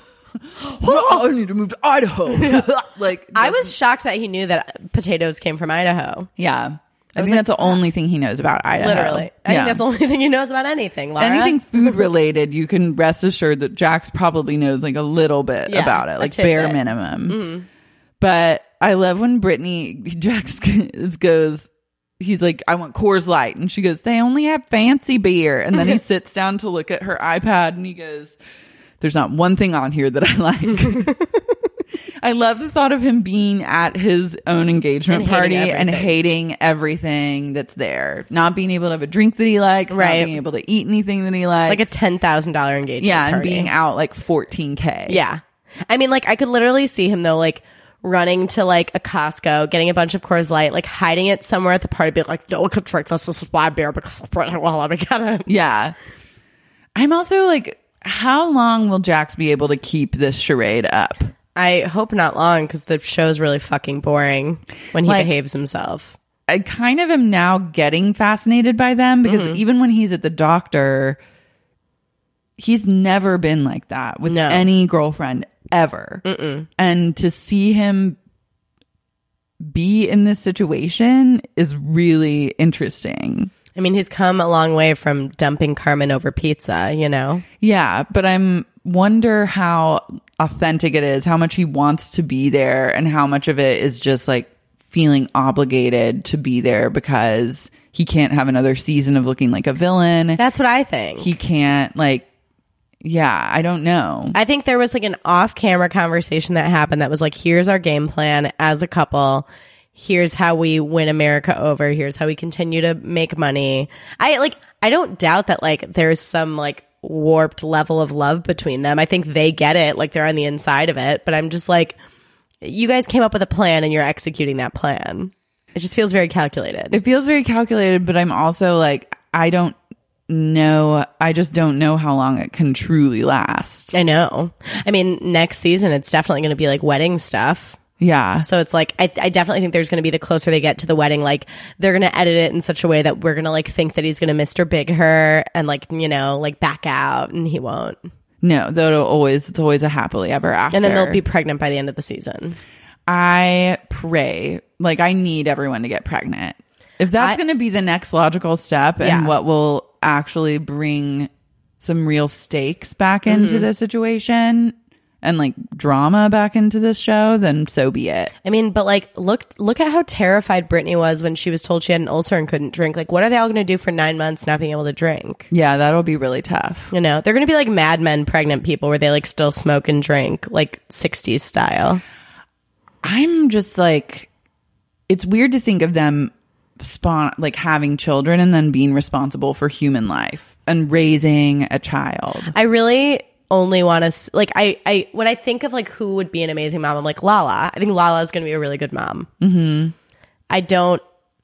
I need to move to Idaho. like I was shocked that he knew that potatoes came from Idaho. Yeah. I, I was think like, that's the only thing he knows about Idaho. Literally. I Yeah. think that's the only thing he knows about anything, Laura. Anything food related, you can rest assured that Jax probably knows like a little bit Yeah, about it, a like tidbit. bare minimum. Mhm. But I love when Brittany Jax goes, he's like, I want Coors Light. And she goes, they only have fancy beer. And then he sits down to look at her iPad and he goes, there's not one thing on here that I like. I love the thought of him being at his own engagement And hating party and everything. hating everything that's there. Not being able to have a drink that he likes, Right. not being able to eat anything that he likes. like a ten thousand dollars engagement yeah, and party. being out like fourteen K. Yeah. I mean, like, I could literally see him, though, like, running to, like, a Costco, getting a bunch of Coors Light, like, hiding it somewhere at the party, being like, no one could drink this. This is my beer because, well, let me get it. Yeah. I'm also like, how long will Jax be able to keep this charade up? I hope not long, because the show's really fucking boring when he Like- behaves himself. I kind of am now getting fascinated by them because Mm-hmm. even when he's at the doctor, he's never been like that with No. any girlfriend ever. Mm-mm. And to see him be in this situation is really interesting. I mean, he's come a long way from dumping Carmen over pizza, you know? Yeah, but I'm wonder how authentic it is, how much he wants to be there, and how much of it is just like feeling obligated to be there because he can't have another season of looking like a villain. That's what I think. He can't, like, yeah, I don't know. I think there was like an off-camera conversation that happened that was like, here's our game plan as a couple. Here's how we win America over. Here's how we continue to make money. I like, I don't doubt that like there's some like warped level of love between them. I think they get it, like they're on the inside of it. But I'm just like, you guys came up with a plan and you're executing that plan. It just feels very calculated. It feels very calculated, but I'm also like, I don't know. I just don't know how long it can truly last. I know. I mean, next season, it's definitely going to be like wedding stuff. Yeah. So it's like, I, I definitely think there's going to be the closer they get to the wedding, like they're going to edit it in such a way that we're going to like think that he's going to Mister Big her and like, you know, like back out, and he won't. No, though it'll always, it's always a happily ever after. And then they'll be pregnant by the end of the season. I pray, like I need everyone to get pregnant. If that's going to be the next logical step and Yeah. what will actually bring some real stakes back into Mhm. the situation and like drama back into this show, then so be it. I mean, but like, look, look at how terrified Brittany was when she was told she had an ulcer and couldn't drink. Like, what are they all going to do for nine months not being able to drink? Yeah, that'll be really tough. You know, they're going to be like Mad Men pregnant people where they like still smoke and drink, like sixties style. I'm just like, it's weird to think of them spawn like having children and then being responsible for human life and raising a child. I really only want to like I I when I think of like who would be an amazing mom, I'm like Lala. I think Lala is going to be a really good mom. Mm-hmm. I don't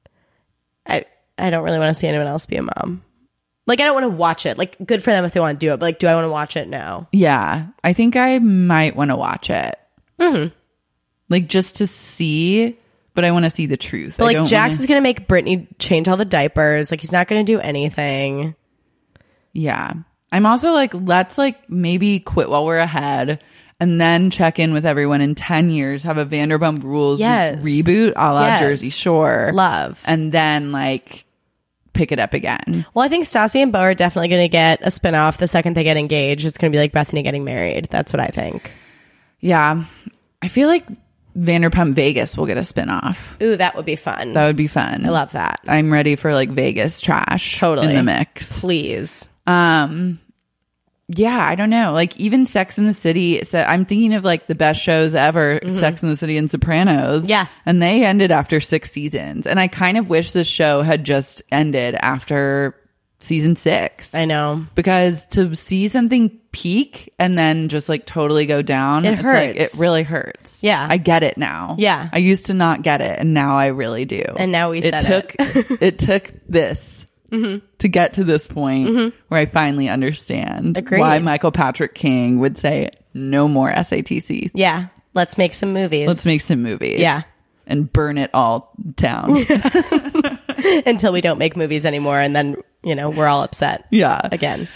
I I don't really want to see anyone else be a mom. Like, I don't want to watch it. Like, good for them if they want to do it, but like, do I want to watch it? No. Yeah, I think I might want to watch it. Mm-hmm. Like, just to see, but I want to see the truth. But I like, don't Jax wanna... is going to make Brittany change all the diapers. Like, he's not going to do anything. Yeah. I'm also like, let's like maybe quit while we're ahead and then check in with everyone in ten years, have a Vanderpump Rules Yes. reboot a la Yes. Jersey Shore. Love. And then like pick it up again. Well, I think Stassi and Beau are definitely going to get a spinoff the second they get engaged. It's going to be like Bethany getting married. That's what I think. Yeah. I feel like Vanderpump Vegas will get a spinoff. Ooh, that would be fun. That would be fun. I love that. I'm ready for like Vegas trash Totally. in the mix. Please. Um, yeah, I don't know. Like even Sex and the City. So I'm thinking of like the best shows ever, Mhm. Sex and the City and Sopranos. Yeah. And they ended after six seasons. And I kind of wish this show had just ended after season six. I know. Because to see something peak and then just like totally go down, It it's like, hurts. it really hurts. Yeah. I get it now. Yeah. I used to not get it and now I really do. And now we it said took it. it took this Mm-hmm. to get to this point Mhm. where I finally understand Agreed. why Michael Patrick King would say no more S A T C. Yeah. Let's make some movies. Let's make some movies. Yeah. And burn it all down. Until we don't make movies anymore. And then, you know, we're all upset. Yeah. Again.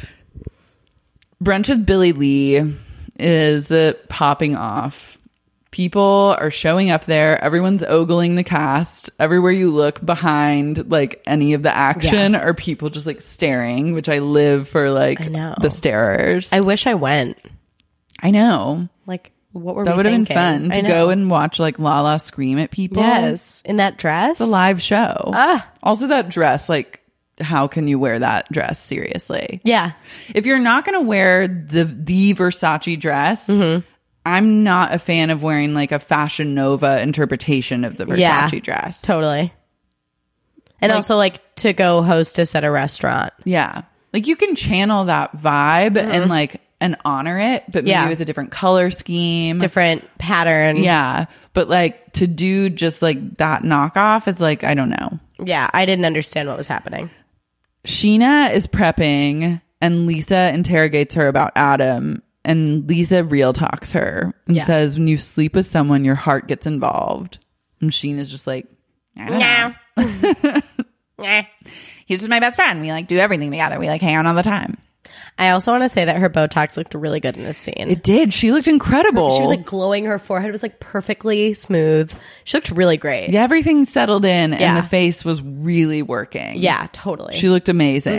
Brunch with Billy Lee is uh, popping off. People are showing up there. Everyone's ogling the cast. Everywhere you look behind like any of the action Yeah. are people just like staring, which I live for like I know. the starers. I wish I went. I know. Like, what were That we would have been thinking? fun I to know. go and watch like Lala scream at people. Yes. In that dress? The live show. Ah. Also that dress, like how can you wear that dress seriously? Yeah. If you're not going to wear the the Versace dress, Mm-hmm. I'm not a fan of wearing like a Fashion Nova interpretation of the Versace Yeah. dress. Totally. And Like- also like to go hostess at a restaurant. Yeah. Like you can channel that vibe and like and honor it, but maybe Yeah. with a different color scheme. Different pattern. Yeah. But like to do just like that knockoff, it's like, I don't know. Yeah. I didn't understand what was happening. Sheena is prepping and Lisa interrogates her about Adam. And Lisa real talks her and Yeah. says, when you sleep with someone, your heart gets involved. And Sheena's just like, I don't know. Nah. He's just my best friend. We like do everything together. We like hang out all the time. I also want to say that her Botox looked really good in this scene. It did. She looked incredible. She was like glowing. Her forehead was like perfectly smooth. She looked really great. Yeah, everything settled in Yeah. and the face was really working. Yeah, totally. She looked amazing. Mm-hmm.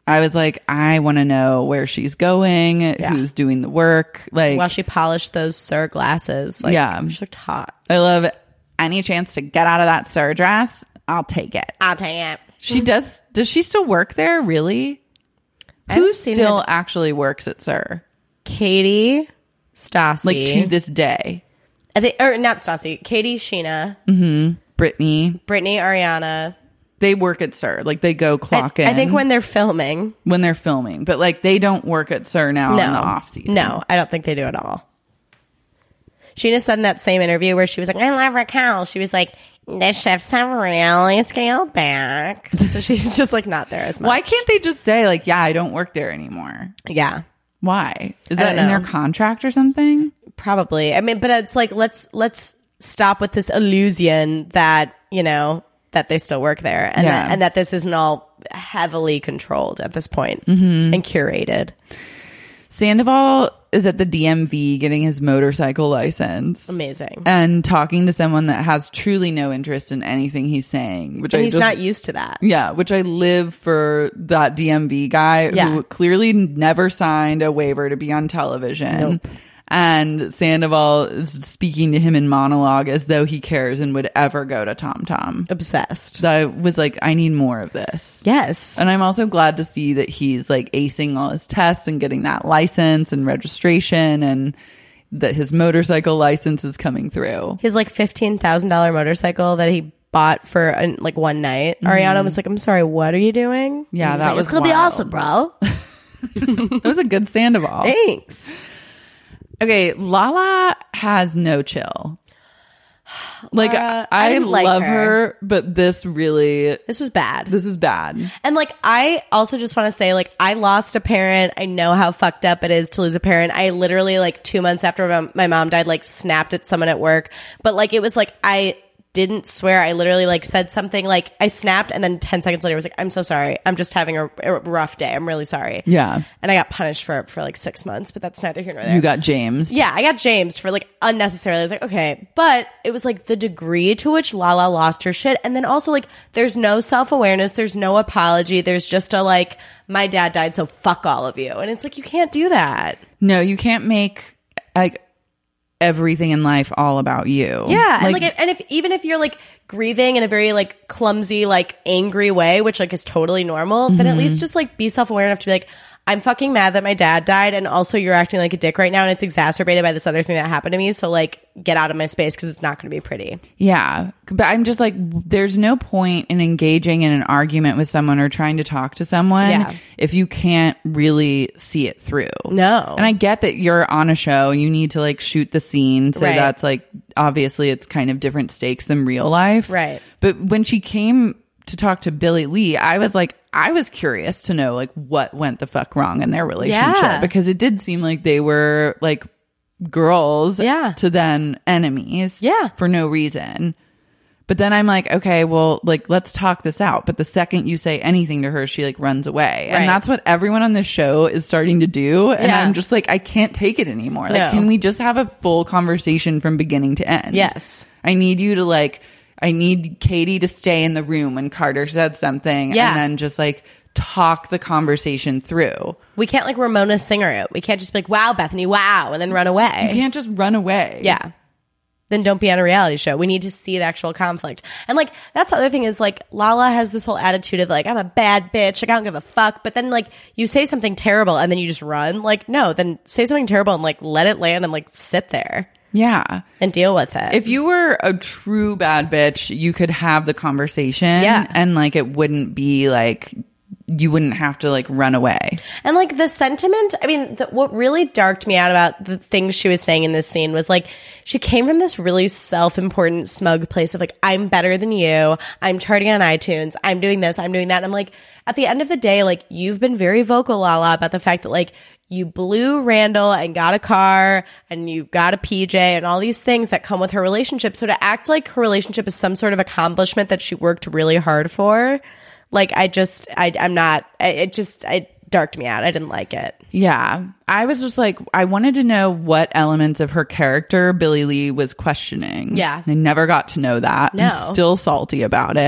I was like, I want to know where she's going, Yeah. who's doing the work. Like, While she polished those Sir glasses. Like, Yeah. she looked hot. I love any chance to get out of that Sir dress. I'll take it. I'll take it. She does. Does she still work there? Really? I Who haven't seen still her- actually works at Sir? Katie, Stassi. Like to this day. I think, or not Stassi. Katie, Sheena, Mm-hmm. Brittany. Brittany, Ariana. They work at Sir. Like they go clock I, in. I think when they're filming. when they're filming, but like they don't work at Sir now No. in the off season. No, I don't think they do at all. Sheena said in that same interview where she was like, I love Raquel. She was like, the chefs have really scaled back. So she's just like not there as much. Why can't they just say like, yeah, I don't work there anymore? Yeah. Why? Is I that don't in their know. contract or something? Probably. I mean, but it's like, let's, let's stop with this illusion that, you know, that they still work there and, Yeah. that, and that this isn't all heavily controlled at this point Mhm. and curated. Sandoval is at the D M V getting his motorcycle license. Amazing. And talking to someone that has truly no interest in anything he's saying, which And I he's just, not used to that. Yeah, which I live for that D M V guy Yeah. who clearly never signed a waiver to be on television. Nope. And Sandoval is speaking to him in monologue as though he cares and would ever go to Tom Tom. Obsessed. I was like, I need more of this. Yes. And I'm also glad to see that he's like acing all his tests and getting that license and registration and that his motorcycle license is coming through. His like fifteen thousand dollars motorcycle that he bought for uh, like one night. Mhm. Ariana was like, I'm sorry, what are you doing? Yeah, And he that like, was It's going to be wild. awesome, bro. That was a good Sandoval. Thanks. Okay, Lala has no chill. Like Laura, I I, didn't like love her. her, but this really This was bad. this is bad. And like, I also just want to say, like, I lost a parent. I know how fucked up it is to lose a parent. I literally, like, two months after my, my mom died, like, snapped at someone at work. But like, it was like, I didn't swear. I literally like said something like I snapped, and then ten seconds later I was like, I'm so sorry. I'm just having a, a rough day. I'm really sorry. Yeah. And I got punished for it for like six months, but that's neither here nor there. You got James. Yeah, I got James for like unnecessarily. I was like, okay. But it was like the degree to which Lala lost her shit. And then also like there's no self-awareness. There's no apology. There's just a like, my dad died, so fuck all of you. And it's like, you can't do that. No, you can't make like everything in life all about you. Yeah. and like, and if even if you're like grieving in a very like clumsy, like angry way, which like is totally normal, then at Mhm. least just like be self-aware enough to be like, I'm fucking mad that my dad died, and also you're acting like a dick right now, and it's exacerbated by this other thing that happened to me. So like, get out of my space because it's not going to be pretty. Yeah. But I'm just like, there's no point in engaging in an argument with someone or trying to talk to someone Yeah. if you can't really see it through. No. And I get that you're on a show, you need to like shoot the scene. So Right. that's like, obviously it's kind of different stakes than real life. Right. But when she came to talk to Billy Lee, I was like, I was curious to know like what went the fuck wrong in their relationship, Yeah. because it did seem like they were like girls Yeah. to then enemies Yeah. for no reason. But then I'm like, okay, well, like, let's talk this out. But the second you say anything to her, she like runs away. Right. And that's what everyone on this show is starting to do. And Yeah. I'm just like, I can't take it anymore. Like, No. can we just have a full conversation from beginning to end? Yes. I need you to like, I need Katie to stay in the room when Carter said something. Yeah. And then just like talk the conversation through. We can't like Ramona Singer it. We can't just be like, wow, Bethany, wow, and then run away. You can't just run away. Yeah. Then don't be on a reality show. We need to see the actual conflict. And like, that's the other thing is like, Lala has this whole attitude of like, I'm a bad bitch. Like, I don't give a fuck. But then like, you say something terrible and then you just run. Like, no, then say something terrible and like, let it land and like, sit there Yeah. and deal with it. If you were a true bad bitch, you could have the conversation. Yeah. And like it wouldn't be like, you wouldn't have to like run away. And like the sentiment, I mean, the, what really darked me out about the things she was saying in this scene was like, she came from this really self-important, smug place of like, I'm better than you. I'm charting on iTunes. I'm doing this. I'm doing that. And I'm like, at the end of the day, like, you've been very vocal, Lala, about the fact that like, you blew Randall and got a car and you got a P J and all these things that come with her relationship. So to act like her relationship is some sort of accomplishment that she worked really hard for, like, I just, I, I'm not, I, it just, it darked me out. I didn't like it. Yeah. I was just like, I wanted to know what elements of her character Billy Lee was questioning. Yeah. I never got to know that. No. I'm still salty about it.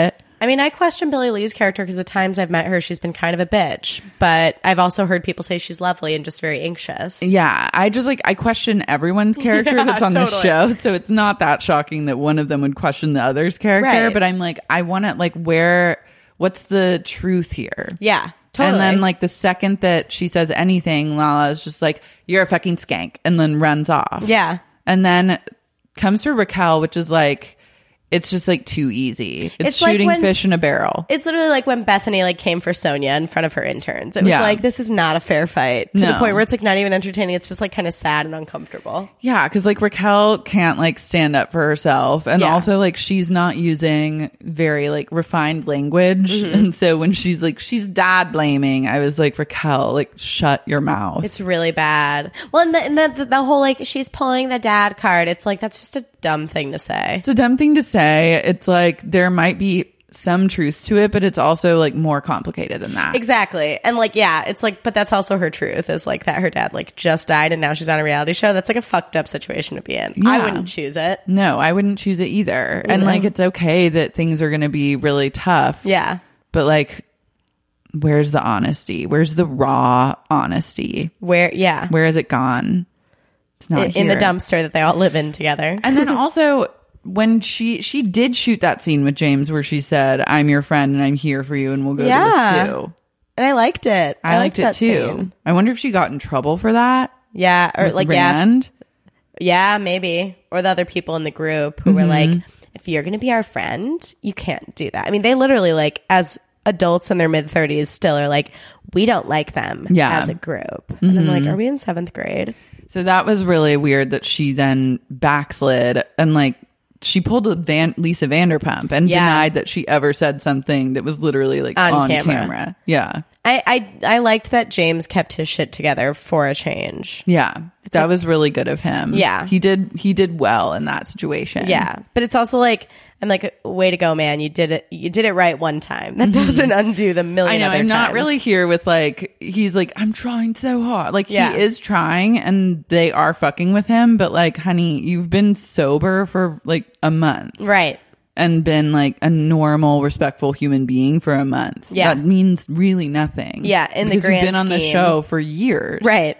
I mean, I question Billie Lee's character because the times I've met her, she's been kind of a bitch. But I've also heard people say she's lovely and just very anxious. Yeah, I just like, I question everyone's character Yeah, that's on totally. the show. So it's not that shocking that one of them would question the other's character. Right. But I'm like, I want to, like, where, what's the truth here? Yeah, totally. And then, like, the second that she says anything, Lala is just like, you're a fucking skank, and then runs off. Yeah. And then comes for Raquel, which is like, it's just like too easy. It's, It's like shooting when- fish in a barrel. It's literally like when Bethany like came for Sonia in front of her interns. It was Yeah. like, this is not a fair fight. To the No. point where it's like not even entertaining. It's just like kind of sad and uncomfortable. Yeah, because like Raquel can't like stand up for herself, and Yeah. also like she's not using very like refined language, Mhm. and so when she's like she's dad blaming, I was like, Raquel, like shut your mouth. It's really bad. Well, and the, and the, the, the whole like she's pulling the dad card. It's like, that's just a dumb thing to say. It's a dumb thing to say. It's like there might be some truth to it, but it's also like more complicated than that. Exactly. And like, yeah, it's like, but that's also her truth is like that her dad like just died and now she's on a reality show. That's like a fucked up situation to be in. I Yeah. wouldn't choose it. No, I wouldn't choose it either. And No. like it's okay that things are going to be really tough. Yeah. But like, where's the honesty? Where's the raw honesty? Where, yeah. Where has it gone? It's not in, in the here. dumpster that they all live in together. And then also when she she did shoot that scene with James where she said, I'm your friend and I'm here for you and we'll go Yeah. to this too. And I liked it. I, liked, liked it that too. scene. I wonder if she got in trouble for that. Yeah. Or with like, Rand. yeah. Yeah, maybe. Or the other people in the group who were Mhm. like, if you're going to be our friend, you can't do that. I mean, they literally like, as adults in their mid thirties still are like, we don't like them Yeah. as a group. And I'm like, Mhm. are we in seventh grade? So that was really weird that she then backslid and like she pulled a Van- Lisa Vanderpump and Yeah. denied that she ever said something that was literally like On on, camera. camera. Yeah. I, I I liked that James kept his shit together for a change. Yeah. that like- was really good of him. Yeah. He did he did well in that situation. Yeah, but it's also like I'm like, way to go, man! You did it. You did it right one time. That doesn't undo the million. I know. Other I'm not times. really here with like he's like I'm trying so hard. Like Yeah. he is trying, and they are fucking with him. But like, honey, you've been sober for like a month, right? And been like a normal, respectful human being for a month. Yeah. that means really nothing. Yeah, in the because grand you've been on the scheme. show for years, Right.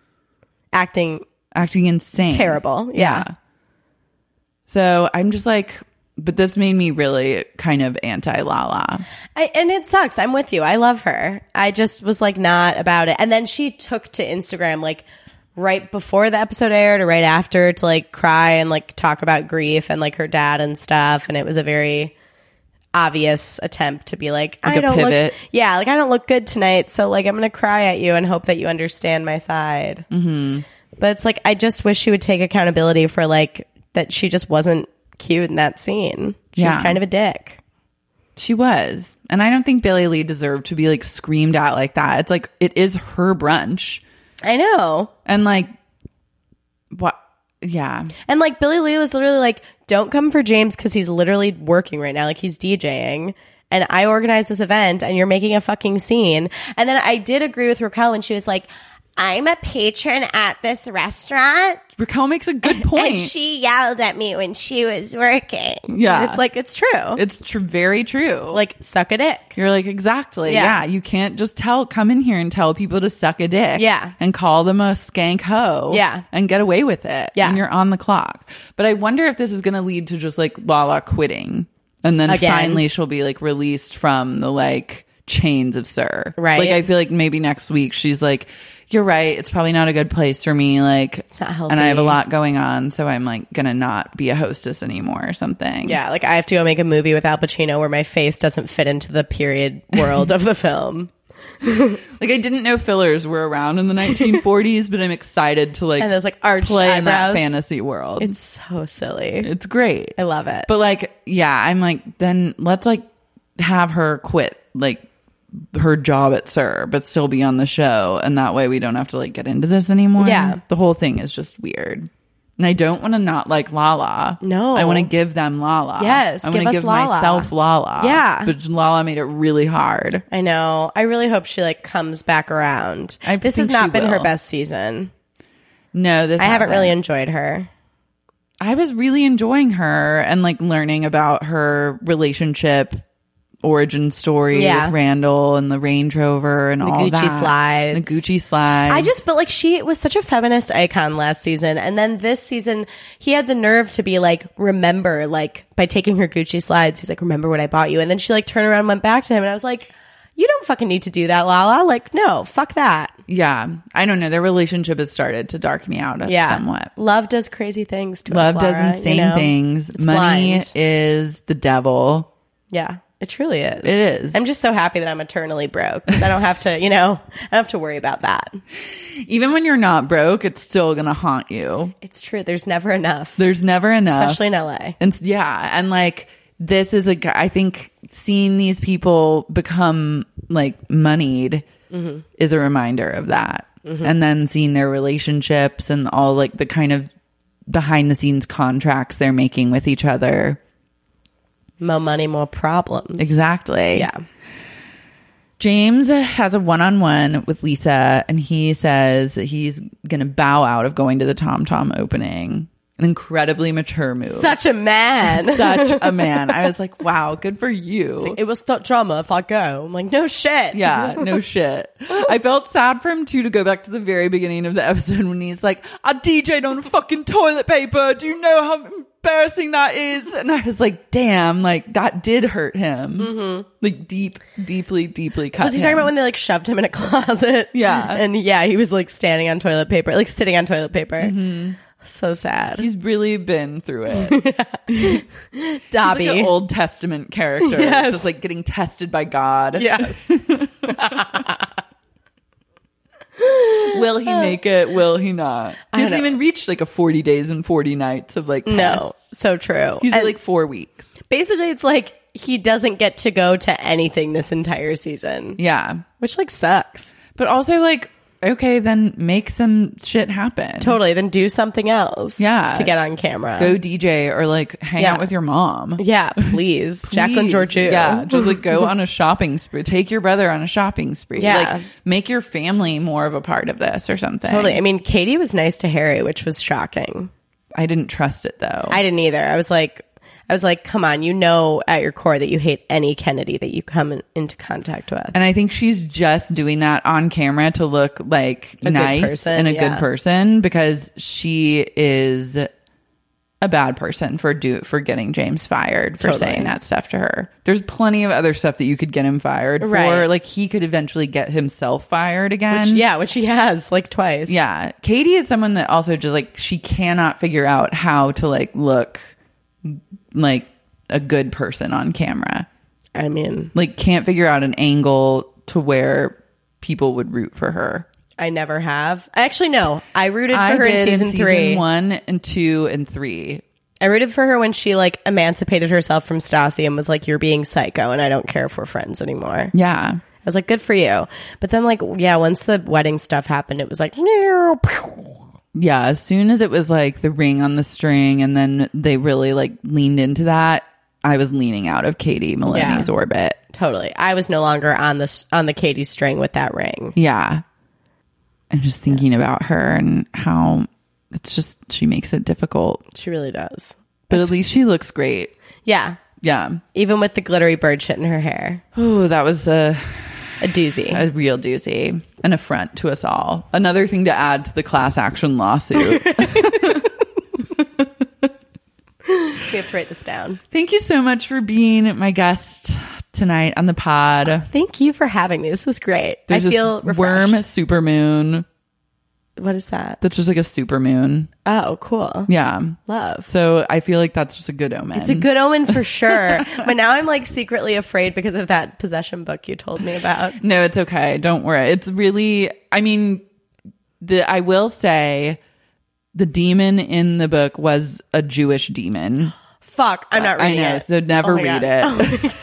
Acting acting insane, terrible. Yeah. So I'm just like, but this made me really kind of anti Lala. I, and it sucks. I'm with you. I love her. I just was like not about it. And then she took to Instagram like right before the episode aired or right after to like cry and like talk about grief and like her dad and stuff. And it was a very obvious attempt to be like, Like I a don't pivot. look, yeah, like I don't look good tonight. So like I'm going to cry at you and hope that you understand my side. Mm-hmm. But it's like, I just wish she would take accountability for like that she just wasn't cute in that scene. She was Yeah. kind of a dick. She was. And I don't think Billie Lee deserved to be like screamed at like that. It's like, it is her brunch. I know. And like, what? Yeah. And like Billie Lee was literally like, don't come for James because he's literally working right now. Like he's DJing. And I organized this event and you're making a fucking scene. And then I did agree with Raquel when she was like, I'm a patron at this restaurant. Raquel makes a good point. And she yelled at me when she was working. Yeah. It's like, it's true. It's tr- very true. Like, suck a dick. You're like, exactly. Yeah. Yeah. You can't just tell, come in here and tell people to suck a dick. Yeah. And call them a skank hoe. Yeah. And get away with it. Yeah. And you're on the clock. But I wonder if this is going to lead to just like Lala quitting. And then Again. finally she'll be like released from the like chains of Sir. Right. Like I feel like maybe next week she's like, you're right. It's probably not a good place for me. Like, It's not healthy. and I have a lot going on. So I'm like going to not be a hostess anymore or something. Yeah, like I have to go make a movie with Al Pacino where my face doesn't fit into the period world of the film. Like I didn't know fillers were around in the nineteen forties, but I'm excited to like And those like arched play in that eyebrows. fantasy world. It's so silly. It's great. I love it. But like, yeah, I'm like, then let's like have her quit like her job at Sir, but still be on the show, and that way we don't have to like get into this anymore. Yeah. The whole thing is just weird. And I don't want to not like Lala. No. I want to give them Lala. Yes, I give want to us give Lala. myself Lala. Yeah. But Lala made it really hard. I know. I really hope she like comes back around. I this think has not she been her will. best season. No, this I haven't hasn't. really enjoyed her. I was really enjoying her and like learning about her relationship origin story Yeah. with Randall and the Range Rover and The all Gucci that. slides. The Gucci slides. I just felt like she was such a feminist icon last season. And then this season, he had the nerve to be like, remember, like, by taking her Gucci slides, he's like, remember what I bought you. And then she like turned around and went back to him. And I was like, you don't fucking need to do that, Lala. Like, no, fuck that. Yeah. I don't know. Their relationship has started to dark me out Yeah. somewhat. Love does crazy things to Love us, does Laura, insane you know? things. It's Money blind. is the devil. Yeah, it truly is. It is. I'm just so happy that I'm eternally broke because I don't have to, you know, I don't have to worry about that. Even when you're not broke, it's still going to haunt you. It's true. There's never enough. There's never enough. Especially in L A. And yeah. And like, this is a guy, I think seeing these people become like moneyed Mm-hmm. is a reminder of that. Mhm. And then seeing their relationships and all like the kind of behind the scenes contracts they're making with each other. More money, more problems. Exactly. Yeah. James has a one-on-one with Lisa, and he says that he's going to bow out of going to the Tom Tom opening. An incredibly mature move. Such a man. Such a man. I was like, wow, good for you. Like, it will start drama if I go. I'm like, no shit. Yeah, no shit. I felt sad for him too to go back to the very beginning of the episode when he's like, I D J'd on fucking toilet paper. Do you know how embarrassing that is? And I was like, damn, like that did hurt him. Mm-hmm. Like deep, deeply, deeply cut Was he him. talking about when they like shoved him in a closet? Yeah. And yeah, he was like standing on toilet paper, like sitting on toilet paper. Mm-hmm. So sad. He's really been through it. Dobby. He's like an Old Testament character. Yes. Just like getting tested by God. Yes. Will he make it? Will he not? I He don't hasn't know. even reached like a forty days and forty nights of like tests. No, so true. He's at And like four weeks. basically, it's like he doesn't get to go to anything this entire season. Yeah. Which like sucks. But also like, okay, then make some shit happen. Totally. Then do something else. Yeah. To get on camera. Go D J or like hang Yeah. out with your mom. Yeah, please. Jacqueline Please. Georgiou. Yeah, just like go on a shopping spree. Take your brother on a shopping spree. Yeah. Like make your family more of a part of this or something. Totally. I mean, Katie was nice to Harry, which was shocking. I didn't trust it though. I didn't either. I was like, I was like, come on, you know at your core that you hate any Kennedy that you come in, into contact with. And I think she's just doing that on camera to look like A good nice person, and a yeah. good person because she is a bad person for do for getting James fired for Totally. saying that stuff to her. There's plenty of other stuff that you could get him fired for. Right. Like he could eventually get himself fired again. Which, yeah, which he has like twice. Yeah. Katie is someone that also just like she cannot figure out how to like look like a good person on camera. I mean, Like can't figure out an angle to where people would root for her. I never have. Actually, no. I rooted for I her did in season, three. one and two and three. I rooted for her when she like emancipated herself from Stassi and was like, "You're being psycho, and I don't care if we're friends anymore." Yeah. I was like, "Good for you." But then, like, yeah, once the wedding stuff happened, it was like, Yeah. As soon as it was like the ring on the string and then they really like leaned into that, I was leaning out of Katie Maloney's Yeah. orbit. totally. I was no longer on the on the Katie string with that ring. Yeah. I'm just thinking about her and how it's just, she makes it difficult. She really does. But at least she looks great. Yeah, Yeah. even with the glittery bird shit in her hair, Oh, that was a, a doozy. a real doozy. An affront to us all. Another thing to add to the class action lawsuit. We have to write this down. Thank you so much for being my guest tonight on the pod. Thank you for having me. This was great. There's I feel this worm refreshed. supermoon What is that? that's just like a supermoon. Oh, cool. Yeah. Love. So I feel like that's just a good omen. It's a good omen for sure. But now I'm like secretly afraid because of that possession book you told me about. No, it's okay. Don't worry. It's really, I mean, the I will say the demon in the book was a Jewish demon. Fuck, I'm not reading I know, it. so never Oh my read God. it. Oh my God.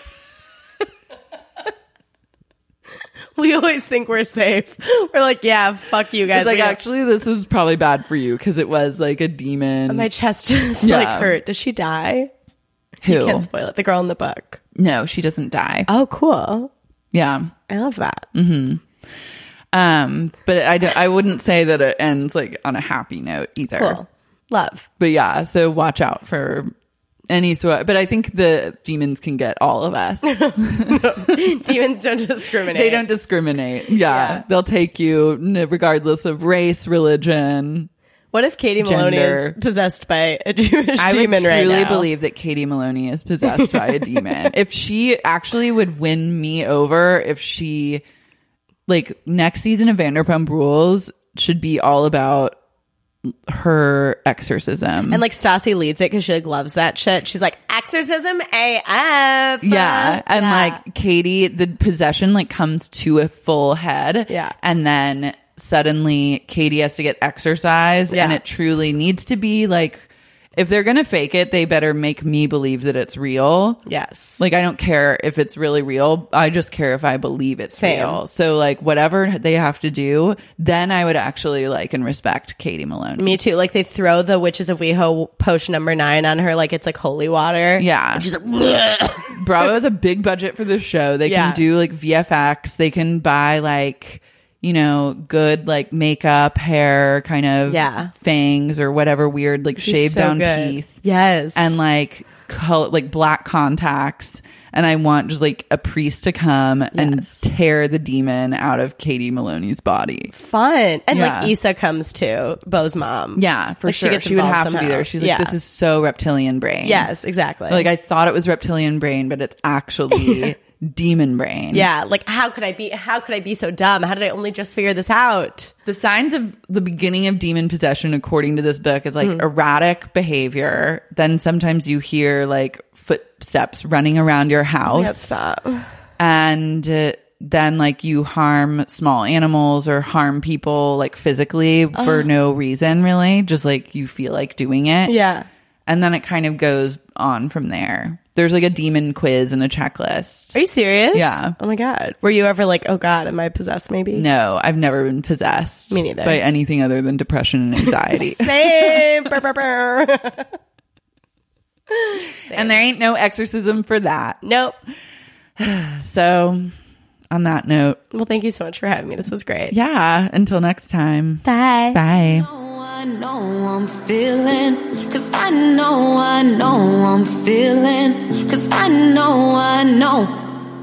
We always think we're safe. We're like, yeah, fuck you guys. It's like, We don't- actually, this is probably bad for you because it was like a demon. my chest just Yeah. like hurt. Does she die? Who? You can't spoil it. The girl in the book. No, she doesn't die. Oh, cool. Yeah. I love that. Mm-hmm. Um, but I, don't, I wouldn't say that it ends like on a happy note either. Cool. Love. But yeah, so watch out for any sort. But I think the demons can get all of us. Demons don't discriminate. They don't discriminate. Yeah. yeah. They'll take you regardless of race, religion. What if Katie Maloney gender. is possessed by a Jewish I demon would right now? truly believe that Katie Maloney is possessed by a demon. If she actually would win me over, if she, like, next season of Vanderpump Rules should be all about her exorcism. And like Stassi leads it because she like loves that shit. She's like, exorcism A F. Yeah. And yeah. like Katie, the possession like comes to a full head. Yeah. And then suddenly Katie has to get exorcised. Yeah. And it truly needs to be like, if they're going to fake it, they better make me believe that it's real. Yes. Like, I don't care if it's really real. I just care if I believe it's Same. real. So, like, whatever they have to do, then I would actually like and respect Katie Maloney. Me too. Like, they throw the Witches of WeHo potion number nine on her like it's like holy water. Yeah. And she's like, bleh. Bravo has a big budget for this show. They Yeah. can do like V F X. They can buy like, you know, good like makeup, hair, kind of Yeah. fangs or whatever weird, like He's shaved so down good. teeth. Yes. And like color, like black contacts. And I want just like a priest to come and Yes. tear the demon out of Katie Maloney's body. Fun. And Yeah. like Issa comes too, Beau's mom. Yeah, for Like, she sure. gets She, would involved have to be somehow. there. She's like, Yeah. this is so reptilian brain. Yes, exactly. Like I thought it was reptilian brain, but it's actually demon brain. Yeah, like how could I be how could I be so dumb? How did I only just figure this out? The signs of the beginning of demon possession, according to this book, is like Mm-hmm. erratic behavior. Then sometimes you hear like footsteps running around your house. Yeah, stop. And uh, then like you harm small animals or harm people like physically for no reason, really. Just like you feel like doing it. Yeah. And then it kind of goes on from there. There's like a demon quiz and a checklist. Are you serious? Yeah. Oh my God. Were you ever like, oh God, am I possessed maybe? No, I've never been possessed. Me neither. By anything other than depression and anxiety. Same. Brr, brr, brr. And there ain't no exorcism for that. Nope. So, on that note. Well, thank you so much for having me. This was great. Yeah. Until next time. Bye. Bye. I know I'm feeling, cause I know, I know I'm feeling, cause I know, I know.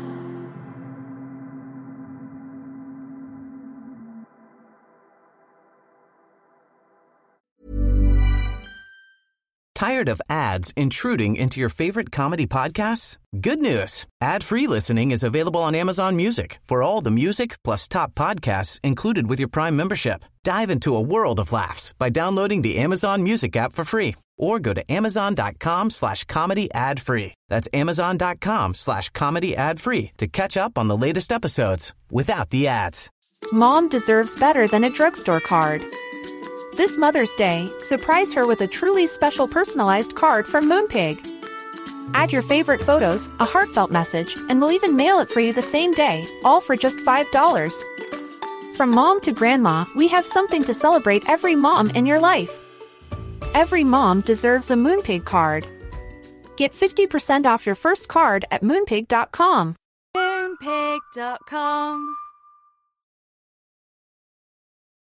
Tired of ads intruding into your favorite comedy podcasts? Good news. Ad-free listening is available on Amazon Music for all the music plus top podcasts included with your Prime membership. Dive into a world of laughs by downloading the Amazon Music app for free or go to amazon.com slash comedy ad free. That's amazon.com slash comedy ad free to catch up on the latest episodes without the ads. Mom deserves better than a drugstore card. This Mother's Day, surprise her with a truly special personalized card from Moonpig. Add your favorite photos, a heartfelt message, and we'll even mail it for you the same day, all for just five dollars. From mom to grandma, we have something to celebrate every mom in your life. Every mom deserves a Moonpig card. Get fifty percent off your first card at moonpig dot com. Moonpig dot com